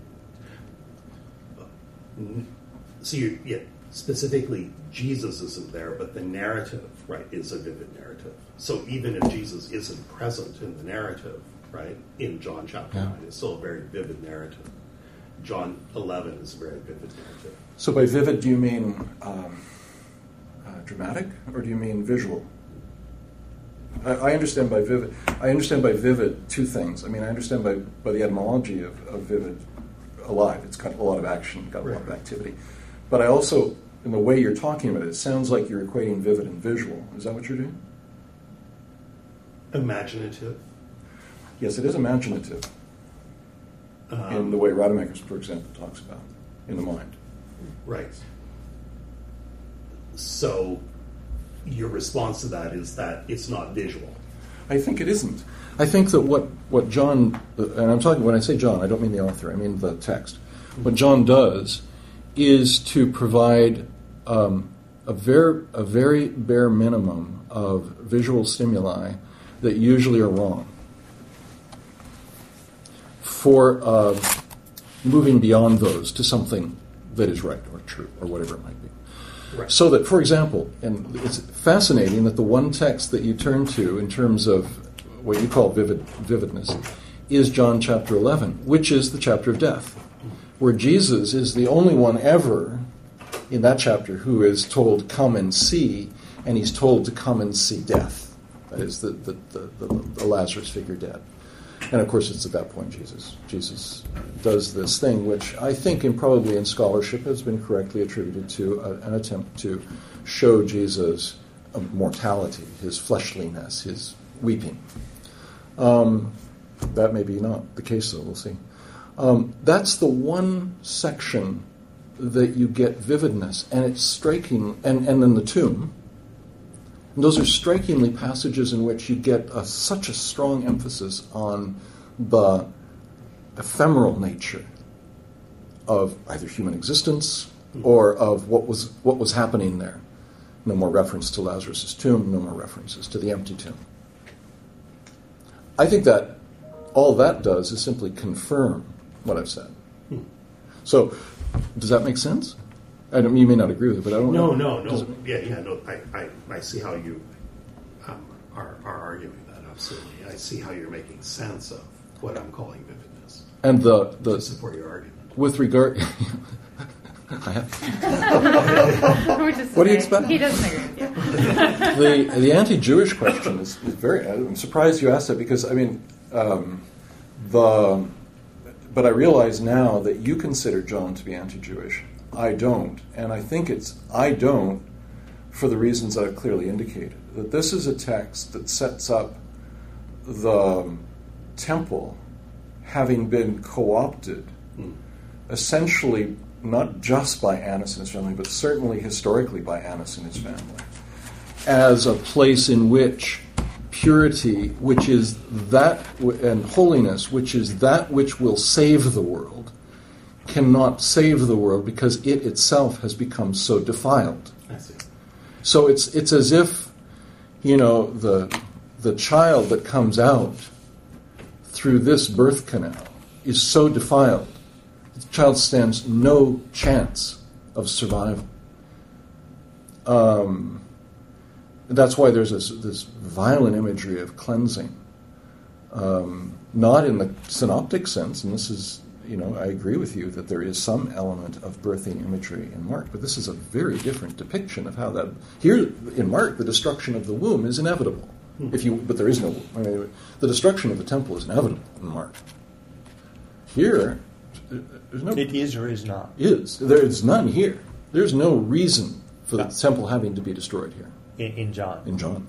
So specifically, Jesus isn't there, but the narrative, right, is a vivid narrative. So even if Jesus isn't present in the narrative, right, in John chapter 9, it's still a very vivid narrative. John 11 is a very vivid narrative. So by vivid, do you mean dramatic, or do you mean visual? I understand by vivid. I understand by vivid two things. I mean, I understand by the etymology of vivid, alive. It's got a lot of action, got a lot of activity. But I also, in the way you're talking about it, it sounds like you're equating vivid and visual. Is that what you're doing? Imaginative. Yes, it is imaginative. In the way Rademacher, for example, talks about in the mind. Right. So your response to that is that it's not visual. I think it isn't. I think that what John, and I'm talking, when I say John, I don't mean the author, I mean the text. What John does is to provide a very bare minimum of visual stimuli that usually are wrong for moving beyond those to something that is right or true or whatever it might be. Right. So that, for example, and it's fascinating that the one text that you turn to in terms of what you call vividness is John chapter 11, which is the chapter of death, where Jesus is the only one ever in that chapter who is told, come and see, and he's told to come and see death. That is the Lazarus figure dead. And of course, it's at that point Jesus does this thing, which I think probably in scholarship has been correctly attributed to an attempt to show Jesus' mortality, his fleshliness, his weeping. That may be not the case, though. We'll see. That's the one section that you get vividness, and it's striking. And then the tomb. And those are strikingly passages in which you get such a strong emphasis on the ephemeral nature of either human existence or of what was happening there. No more reference to Lazarus' tomb, no more references to the empty tomb. I think that all that does is simply confirm what I've said. So, does that make sense? You may not agree with it, but I don't know. No. No. I see how you are arguing that, absolutely. I see how you're making sense of what I'm calling vividness. And to support your argument. With regard... What do you expect? He doesn't agree with you. The anti-Jewish question is very... I'm surprised you asked that because, but I realize now that you consider John to be anti-Jewish. I don't. And I think I don't for the reasons that I've clearly indicated. That this is a text that sets up the temple having been co-opted, essentially not just by Annas and his family, but certainly historically by Annas and his family, as a place in which purity, which is that, and holiness, which is that which will save the world, cannot save the world because it itself has become so defiled. I see. So it's as if, the child that comes out through this birth canal is so defiled, the child stands no chance of survival. That's why there's this violent imagery of cleansing, not in the synoptic sense, and this is, I agree with you that there is some element of birthing imagery in Mark, but this is a very different depiction of how that... Here, in Mark, the destruction of the womb is inevitable. But there is no womb. The destruction of the temple is inevitable in Mark. Here, there's no... It is or is not. There is none here. There's no reason for the temple having to be destroyed here. In John. In John.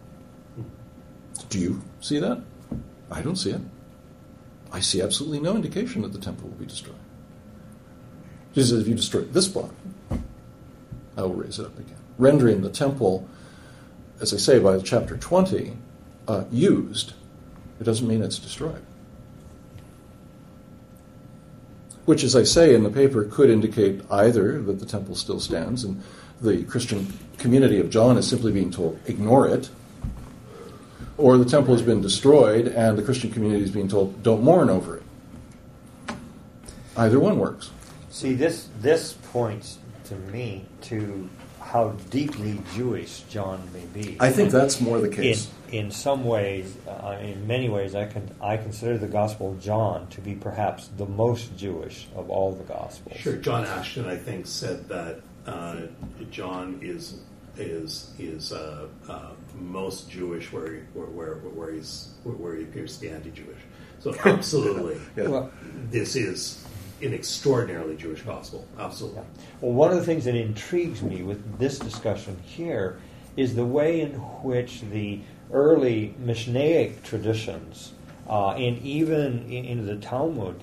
Do you see that? I don't see it. I see absolutely no indication that the temple will be destroyed. Jesus says, if you destroy this block, I will raise it up again. Rendering the temple, as I say, by chapter 20, used, it doesn't mean it's destroyed. Which, as I say in the paper, could indicate either that the temple still stands and the Christian community of John is simply being told, ignore it, or the temple has been destroyed and the Christian community is being told, don't mourn over it. Either one works. See, this points to me to how deeply Jewish John may be. I think that's more the case. In some ways, in many ways, I consider the Gospel of John to be perhaps the most Jewish of all the Gospels. Sure, John Ashton, I think, said that John is most Jewish where he appears to be anti-Jewish. So absolutely, Yeah. Well, this is an extraordinarily Jewish gospel. Absolutely. yeah. Well, one of the things that intrigues me with this discussion here is the way in which the early Mishnaic traditions, and even in the Talmud,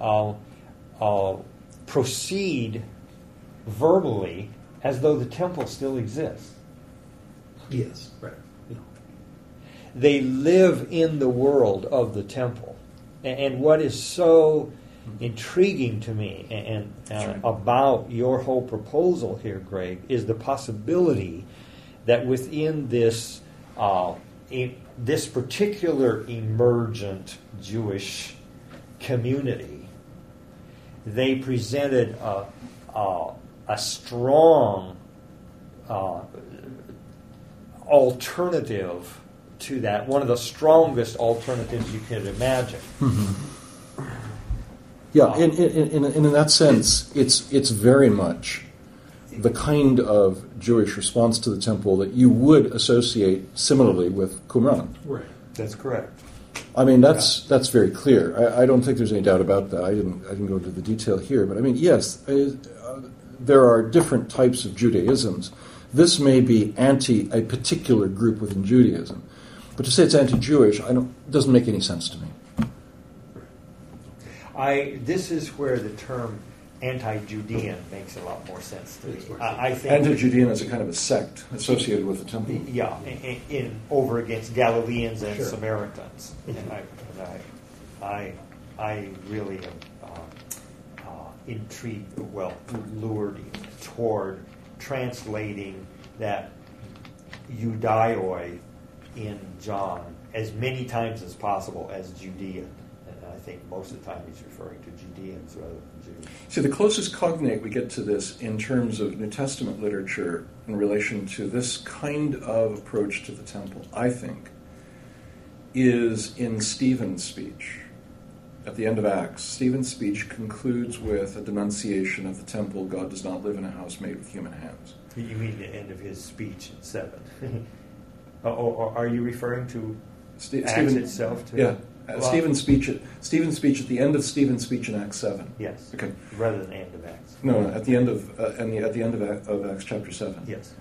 proceed verbally as though the temple still exists. Yes, right. Yeah. They live in the world of the temple. And what is so intriguing to me and about your whole proposal here, Greg, is the possibility that within this this particular emergent Jewish community, they presented a strong alternative to that, one of the strongest alternatives you could imagine. Yeah, in that sense, it's very much the kind of Jewish response to the temple that you would associate similarly with Qumran. Right. That's correct. I mean, that's very clear. I don't think there's any doubt about that. I didn't go into the detail here, but I mean, yes, there are different types of Judaisms. This may be anti a particular group within Judaism, but to say it's anti-Jewish, doesn't make any sense to me. This is where the term anti-Judean makes a lot more sense to me. I think Anti-Judean is a kind of a sect associated with the temple. Yeah, in over against Galileans and Sure. Samaritans, and I really am intrigued, lured toward translating that Judaioi in John as many times as possible as Judean. And I think most of the time he's referring to Judeans rather than Jews. See, the closest cognate we get to this in terms of New Testament literature in relation to this kind of approach to the temple, I think, is in Stephen's speech. At the end of Acts, Stephen's speech concludes with a denunciation of the temple. God does not live in a house made with human hands. You mean the end of his speech in 7? Are you referring to Acts itself? Yeah. Stephen's speech at the end of Stephen's speech in Acts 7. Yes. Okay. Rather than end of Acts. No, at the end of Acts chapter 7. Yes.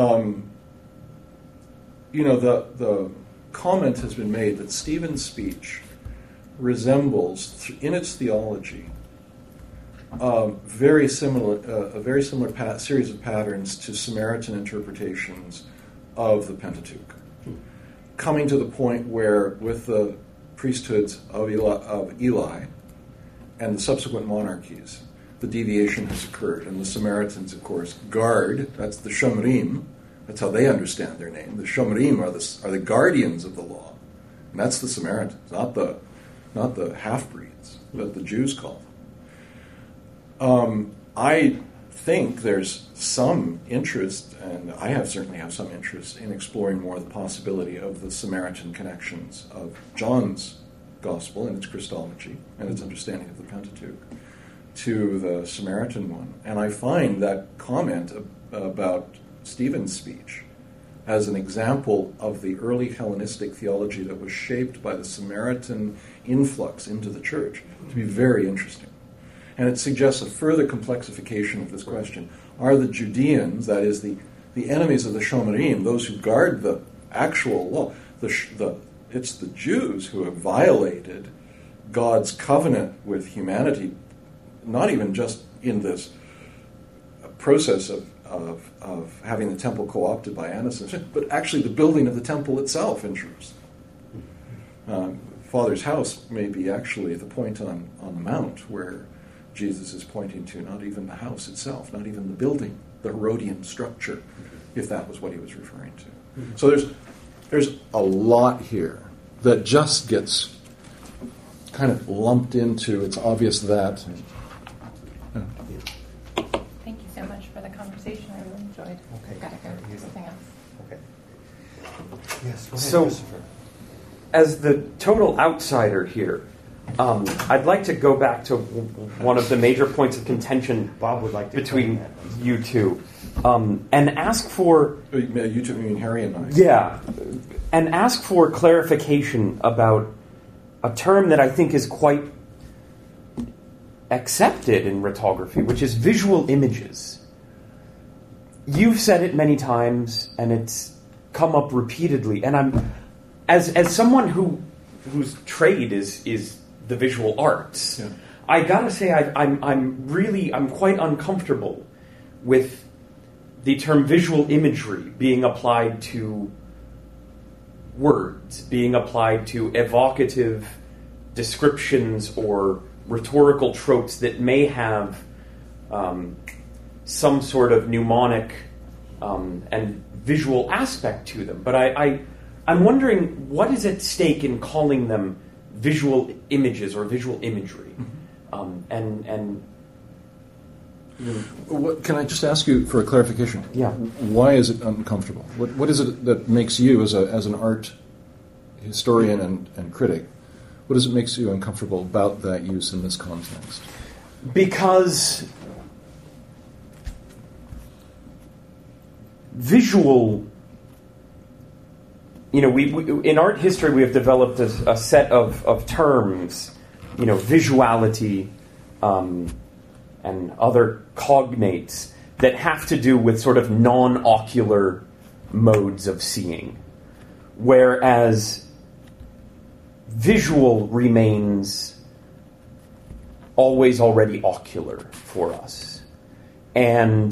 The comment has been made that Stephen's speech resembles, in its theology, a very similar series of patterns to Samaritan interpretations of the Pentateuch, coming to the point where, with the priesthoods of Eli and the subsequent monarchies, the deviation has occurred. And the Samaritans, of course, guard, that's the Shomrim, that's how they understand their name. The Shomrim are the guardians of the law. And that's the Samaritans, not the half-breeds that the Jews call them. I think there's some interest, and I certainly have some interest, in exploring more the possibility of the Samaritan connections of John's Gospel and its Christology and its understanding of the Pentateuch to the Samaritan one. And I find that comment about Stephen's speech as an example of the early Hellenistic theology that was shaped by the Samaritan influx into the church to be very interesting. And it suggests a further complexification of this question. Are the Judeans, that is, the enemies of the Shomerim, those who guard the actual law, it's the Jews who have violated God's covenant with humanity, not even just in this process of having the temple co-opted by Annas, but actually the building of the temple itself in Jerusalem. Father's house may be actually the point on the mount where Jesus is pointing to not even the house itself, not even the building, the Herodian structure, if that was what he was referring to. So there's a lot here that just gets kind of lumped into, it's obvious that. Thank you so much for the conversation. I really enjoyed. Okay. Yes, go ahead, So- Christopher. As the total outsider here, I'd like to go back to one of the major points of contention Bob would like to between claim that. you two, and ask for You two, I mean Harry and I. yeah, and ask for clarification about a term that I think is quite accepted in rhetorography, which is visual images. You've said it many times, and it's come up repeatedly. And I'm, as someone whose trade is the visual arts, Yeah. I gotta say I'm quite uncomfortable with the term visual imagery being applied to words, being applied to evocative descriptions or rhetorical tropes that may have some sort of mnemonic and visual aspect to them. But I'm wondering what is at stake in calling them visual images or visual imagery, and What, can I just ask you for a clarification? Yeah. Why is it uncomfortable? What is it that makes you, as an art historian and critic, what does it makes you uncomfortable about that use in this context? because visual, we in art history we have developed a set of terms, visuality and other cognates that have to do with sort of non-ocular modes of seeing, whereas visual remains always already ocular for us. And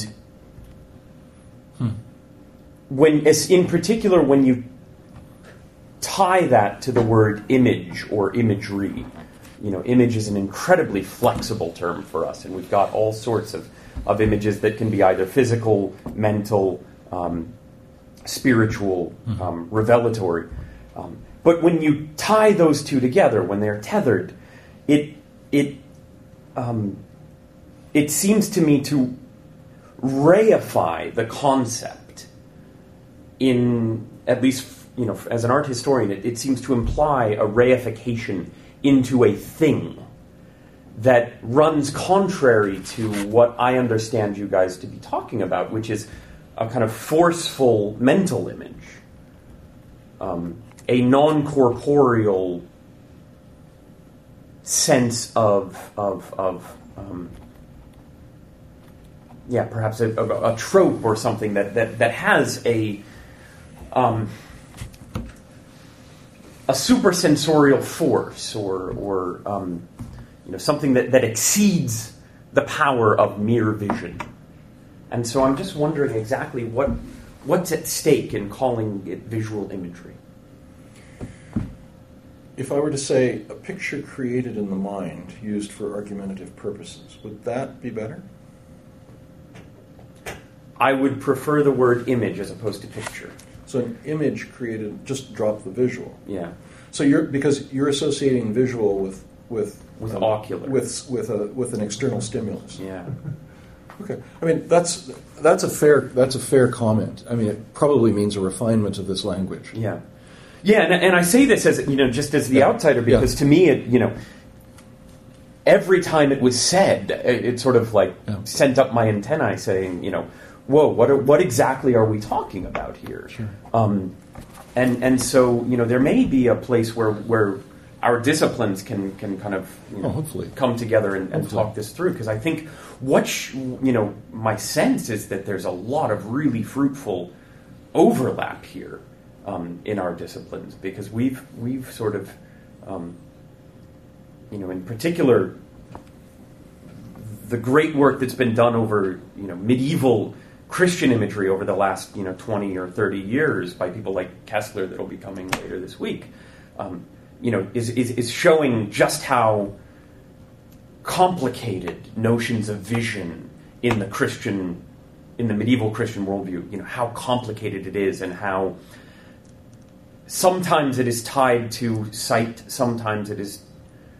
in particular, when you tie that to the word image or imagery, image is an incredibly flexible term for us, and we've got all sorts of images that can be either physical, mental, spiritual, revelatory. But when you tie those two together, when they're tethered, it seems to me to reify the concept in, at least, as an art historian, it seems to imply a reification into a thing that runs contrary to what I understand you guys to be talking about, which is a kind of forceful mental image, a non-corporeal sense of perhaps a trope or something that has a supersensorial force or something that exceeds the power of mere vision. And so I'm just wondering exactly what's at stake in calling it visual imagery. If I were to say a picture created in the mind used for argumentative purposes, would that be better? I would prefer the word image as opposed to picture. So an image created, just drop the visual. Yeah. So because you're associating visual with ocular, with an external stimulus. Yeah. Okay. I mean that's a fair comment. I mean it probably means a refinement of this language. Yeah. Yeah, and I say this as just as the outsider, because to me it every time it was said, it sort of sent up my antennae saying, whoa, what exactly are we talking about here? Sure. And so there may be a place where our disciplines can kind of hopefully come together and talk this through, because I think my sense is that there's a lot of really fruitful overlap here in our disciplines, because we've sort of in particular the great work that's been done over medieval Christian imagery over the last 20 or 30 years by people like Kessler, that'll be coming later this week, is showing just how complicated notions of vision in the medieval Christian worldview, how complicated it is, and how sometimes it is tied to sight, sometimes it is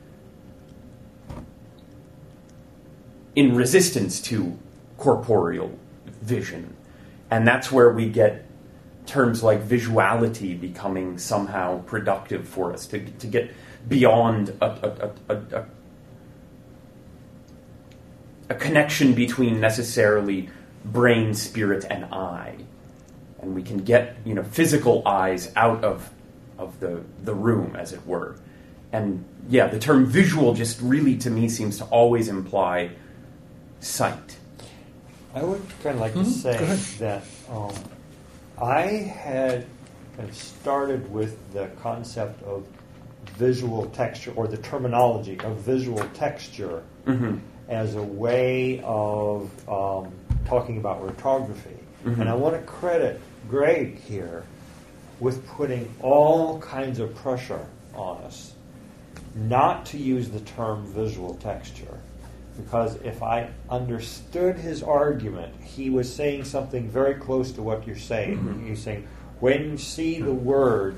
in resistance to corporeal vision. And that's where we get terms like visuality becoming somehow productive for us to get beyond a connection between necessarily brain, spirit, and eye, and we can get physical eyes out of the room, as it were. And yeah, the term visual just really to me seems to always imply sight. I would kind of like to say that I had started with the concept of visual texture, or the terminology of visual texture, as a way of talking about rotography. And I want to credit Greg here with putting all kinds of pressure on us not to use the term visual texture. Because if I understood his argument, he was saying something very close to what you're saying. He's saying, when you see the word,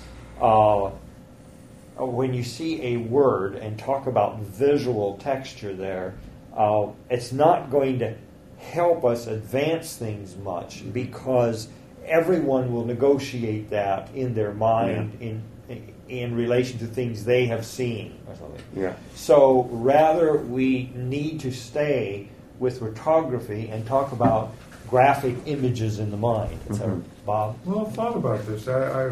when you see a word and talk about visual texture there, it's not going to help us advance things much, because everyone will negotiate that in their mind in relation to things they have seen or something. Yeah. So rather, we need to stay with rotography and talk about graphic images in the mind. Is that Bob? Well, I've thought about this.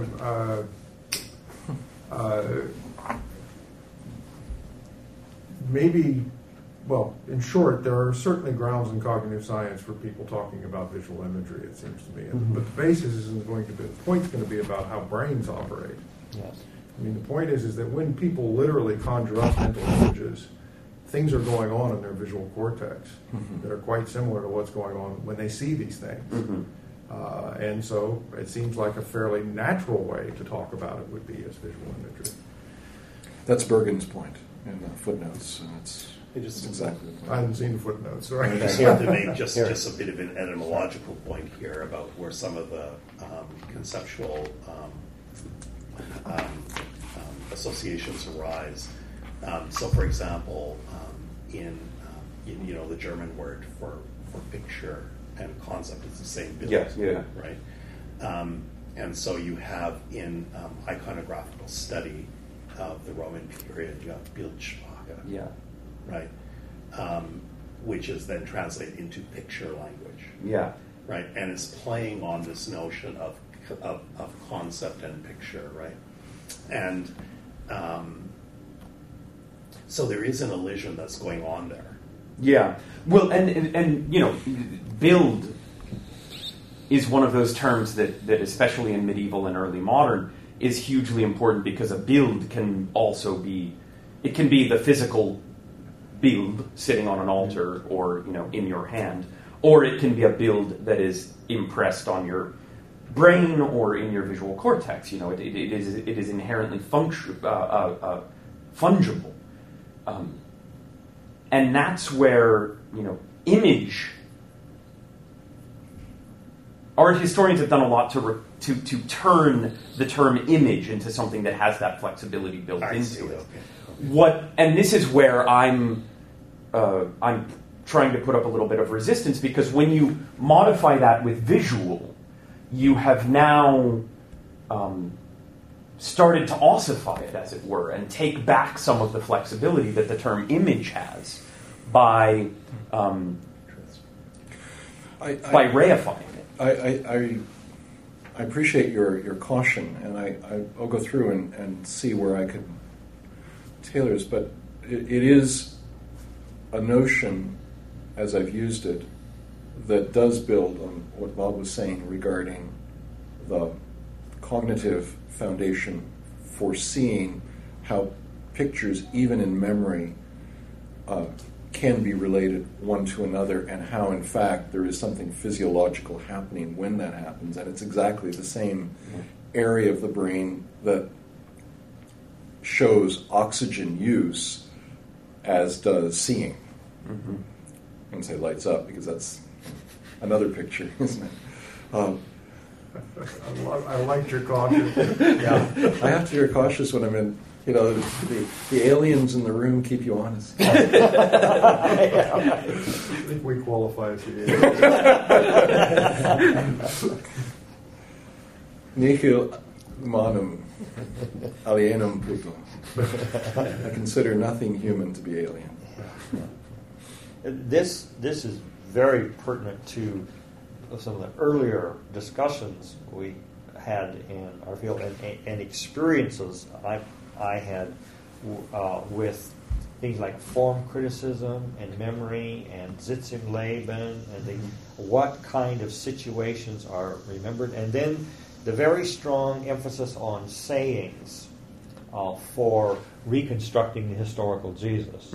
Maybe, well, in short, there are certainly grounds in cognitive science for people talking about visual imagery, it seems to me. But the basis isn't going to be, the point's going to be about how brains operate. Yes. I mean, the point is that when people literally conjure up mental images, things are going on in their visual cortex that are quite similar to what's going on when they see these things. And so it seems like a fairly natural way to talk about it would be as visual imagery. That's Bergen's point in the footnotes. And it's exactly the point. I haven't seen the footnotes, I right? just want to make just a bit of an etymological point here about where some of the conceptual associations arise. So, for example, in the German word for picture and concept is the same bild, right? And so you have in iconographical study of the Roman period, you have Bildsprache, right? Which is then translated into picture language, right? And it's playing on this notion of concept and picture, right? And so there is an elision that's going on there. Yeah. Well, and build is one of those terms that especially in medieval and early modern is hugely important, because a build can also be, it can be the physical build sitting on an altar or in your hand, or it can be a build that is impressed on your brain or in your visual cortex. It is inherently fungible, and that's where image. Art historians have done a lot to turn the term image into something that has that flexibility built into it. Okay. And this is where I'm trying to put up a little bit of resistance, because when you modify that with visual, you have now started to ossify it, as it were, and take back some of the flexibility that the term image has by reifying it. I appreciate your caution, and I'll go through and see where I could tailor this, but it is a notion, as I've used it, that does build on what Bob was saying regarding the cognitive foundation for seeing how pictures, even in memory, can be related one to another, and how, in fact, there is something physiological happening when that happens. And it's exactly the same area of the brain that shows oxygen use as does seeing. I wouldn't say lights up, because that's another picture, isn't it? I liked your caution. Yeah, I have to be cautious when I'm in. The aliens in the room keep you honest. I think we qualify as the Nihil humanum alienum puto. I consider nothing human to be alien. This is very pertinent to some of the earlier discussions we had in our field and experiences I had with things like form criticism and memory and Sitzungsleben and what kind of situations are remembered, and then the very strong emphasis on sayings for reconstructing the historical Jesus,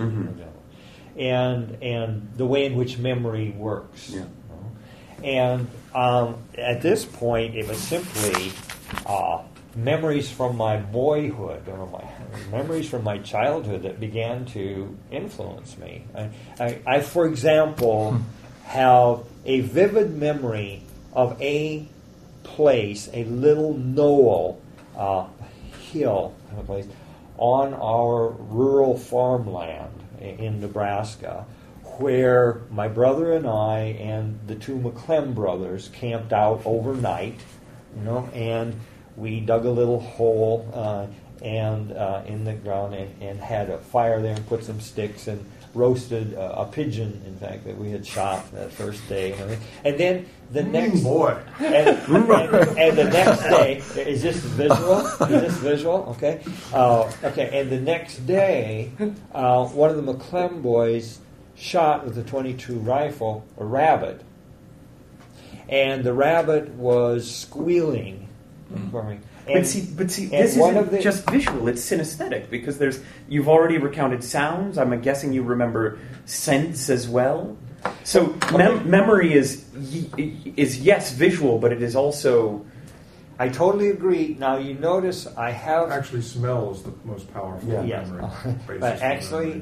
and the way in which memory works. Yeah. And at this point, it was simply memories from my boyhood or my memories from my childhood that began to influence me. I for example, have a vivid memory of a place, a little knoll, hill kind of place, on our rural farmland in Nebraska, where my brother and I and the two McClem brothers camped out overnight, and we dug a little hole and in the ground and had a fire there and put some sticks and roasted a pigeon, in fact, that we had shot that first day. And then the next and the next day, is this visual? Is this visual? Okay. Okay. And the next day, one of the McClem boys shot with a .22 rifle a rabbit, and the rabbit was squealing for me. But see, this isn't just visual; it's synesthetic, because you've already recounted sounds. I'm guessing you remember scents as well. So memory is yes visual, but it is also. I totally agree. Now you notice I have actually smell is the most powerful memory. But actually,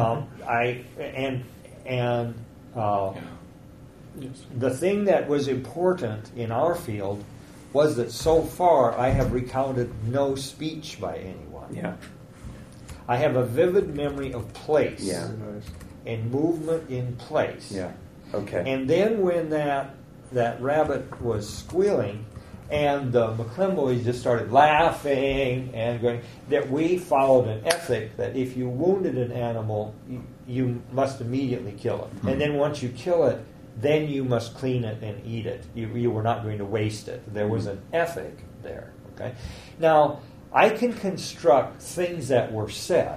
the thing that was important in our field was that so far I have recounted no speech by anyone. Yeah. I have a vivid memory of place. Yeah. And movement in place. Yeah. Okay. And then when that rabbit was squealing, and the McClem boys just started laughing and going, that we followed an ethic that if you wounded an animal, you must immediately kill it. Mm-hmm. And then once you kill it, then you must clean it and eat it. You were not going to waste it. There was an ethic there. Okay. Now, I can construct things that were said,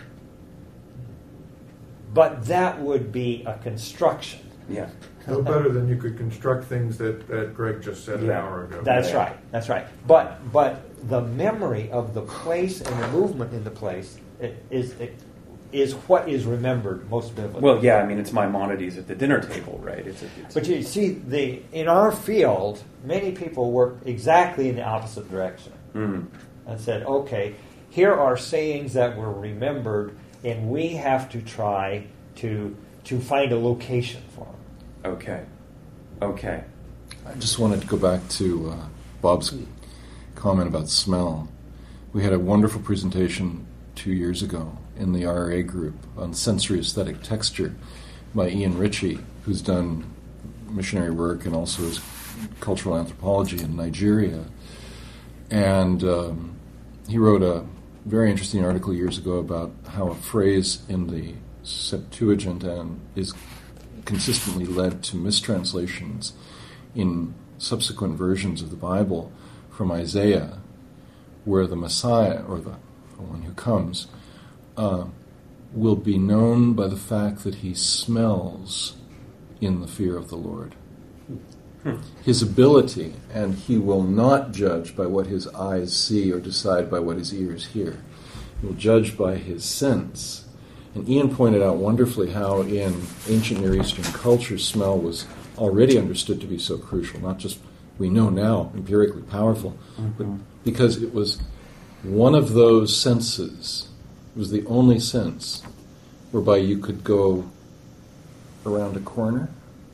but that would be a construction. Yeah. No better than you could construct things that Greg just said an hour ago. That's right. That's right. But the memory of the place and the movement in the place is what is remembered most vividly. Well, yeah, I mean, it's Maimonides at the dinner table, right? But you see, in our field, many people work exactly in the opposite direction. Mm-hmm. And said, okay, here are sayings that were remembered, and we have to try to find a location for them. Okay. I just wanted to go back to Bob's comment about smell. We had a wonderful presentation 2 years ago in the RRA group on sensory aesthetic texture by Ian Ritchie, who's done missionary work and also is cultural anthropology in Nigeria. And he wrote a very interesting article years ago about how a phrase in the Septuagint is consistently led to mistranslations in subsequent versions of the Bible from Isaiah, where the Messiah, or the one who comes, will be known by the fact that he smells in the fear of the Lord. His ability, and he will not judge by what his eyes see or decide by what his ears hear. He will judge by his sense. And Ian pointed out wonderfully how in ancient Near Eastern culture smell was already understood to be so crucial, not just we know now, empirically powerful, but because it was one of those senses, it was the only sense whereby you could go around a corner.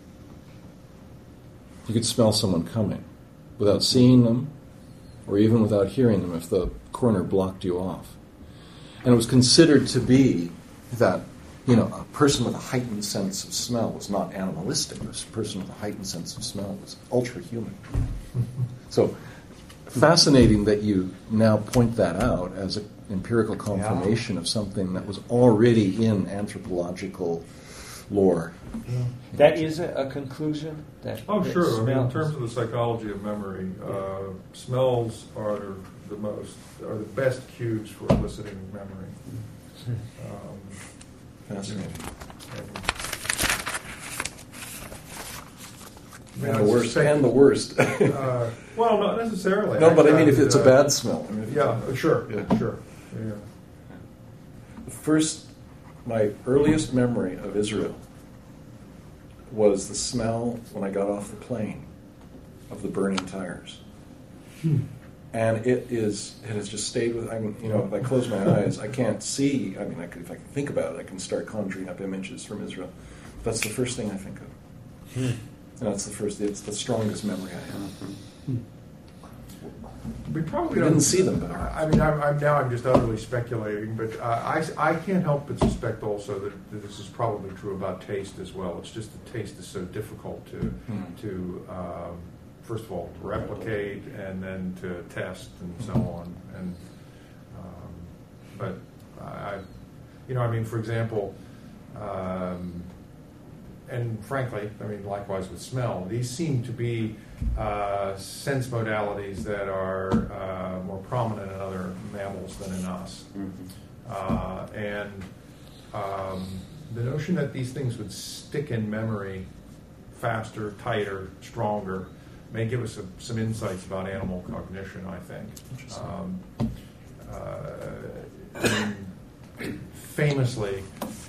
You could smell someone coming without seeing them or even without hearing them if the corner blocked you off. And it was considered to be that, a person with a heightened sense of smell was not animalistic. A person with a heightened sense of smell was ultra-human. So fascinating that you now point that out as an empirical confirmation of something that was already in anthropological lore. That is a conclusion. That Sure. I mean, smell- in terms of the psychology of memory, smells are the best cues for eliciting memory. Fascinating. And And the worst. Well, not necessarily. No, but I mean, if Actually, it's a bad smell. I mean, if it's Sure. Yeah. My earliest memory of Israel was the smell when I got off the plane of the burning tires. And it has just stayed with. I mean, if I close my eyes, I can't see. I mean, if I can think about it, I can start conjuring up images from Israel. That's the first thing I think of. And that's it's the strongest memory I have. We probably We didn't see them, but I mean, I'm just utterly speculating, but I can't help but suspect also that this is probably true about taste as well. It's just that taste is so difficult to first of all, to replicate and then to test and so on. And but I mean, for example. And frankly, I mean, likewise with smell, these seem to be sense modalities that are more prominent in other mammals than in us. And the notion that these things would stick in memory faster, tighter, stronger, may give us some insights about animal cognition, I think. Famously,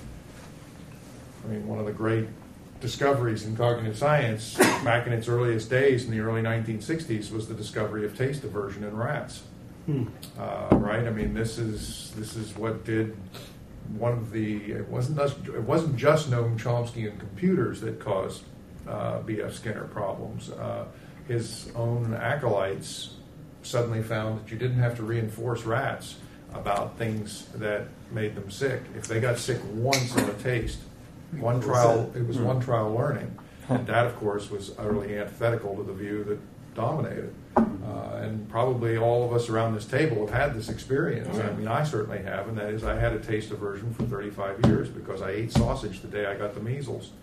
I mean, one of the great discoveries in cognitive science back in its earliest days in the early 1960s was the discovery of taste aversion in rats. Right? I mean, this is what did one of the. It wasn't just Noam Chomsky and computers that caused B.F. Skinner problems. His own acolytes suddenly found that you didn't have to reinforce rats about things that made them sick. If they got sick once on a taste, it was one trial learning. And that, of course, was utterly antithetical to the view that dominated. And probably all of us around this table have had this experience. I mean, I certainly have, and that is I had a taste aversion for 35 years because I ate sausage the day I got the measles.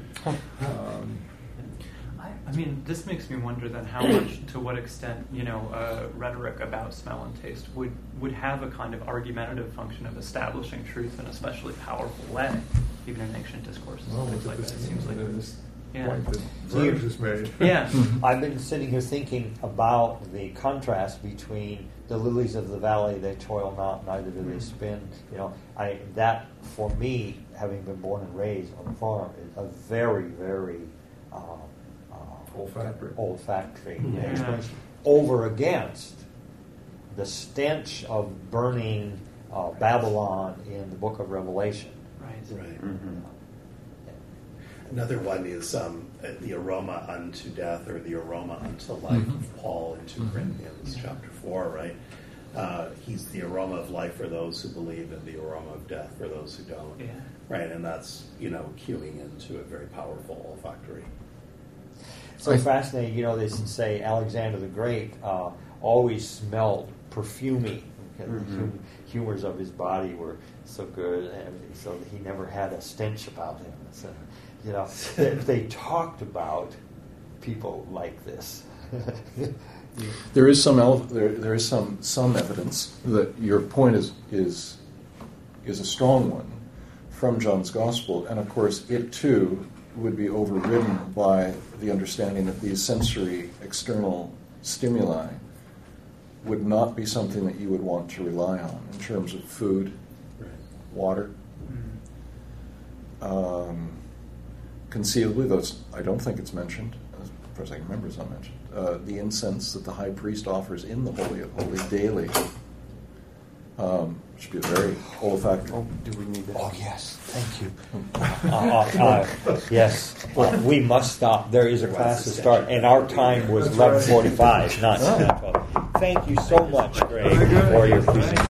I mean, this makes me wonder then how much, to what extent, rhetoric about smell and taste would have a kind of argumentative function of establishing truth in a especially powerful way, even in ancient discourses and things like that. It seems like point that Verge just made. Yeah. I've been sitting here thinking about the contrast between the lilies of the valley, they toil not, neither do they spin. That for me, having been born and raised on a farm, is a very, very olfactory experience over against the stench of burning Babylon in the Book of Revelation. Right. Another one is the aroma unto death, or the aroma unto life of Paul in 2 Corinthians chapter 4, right? He's the aroma of life for those who believe and the aroma of death for those who don't. Yeah. Right, and that's, cueing into a very powerful olfactory. So fascinating, they say Alexander the Great always smelled perfumey. The humors of his body were so good, and so he never had a stench about him. So, they talked about people like this. There is some evidence that your point is a strong one from John's Gospel, and of course it too would be overridden by the understanding that these sensory external stimuli would not be something that you would want to rely on in terms of food, water. Conceivably, though I don't think it's mentioned, as far as I can remember, it's not mentioned, the incense that the high priest offers in the Holy of Holies daily should be a very olfactory. Do we need that? Oh, yes. Thank you. Yes. Well, we must stop. There is a class to start, and our time was 11:45, not 10:12. Thank you so much, Greg, for your presentation.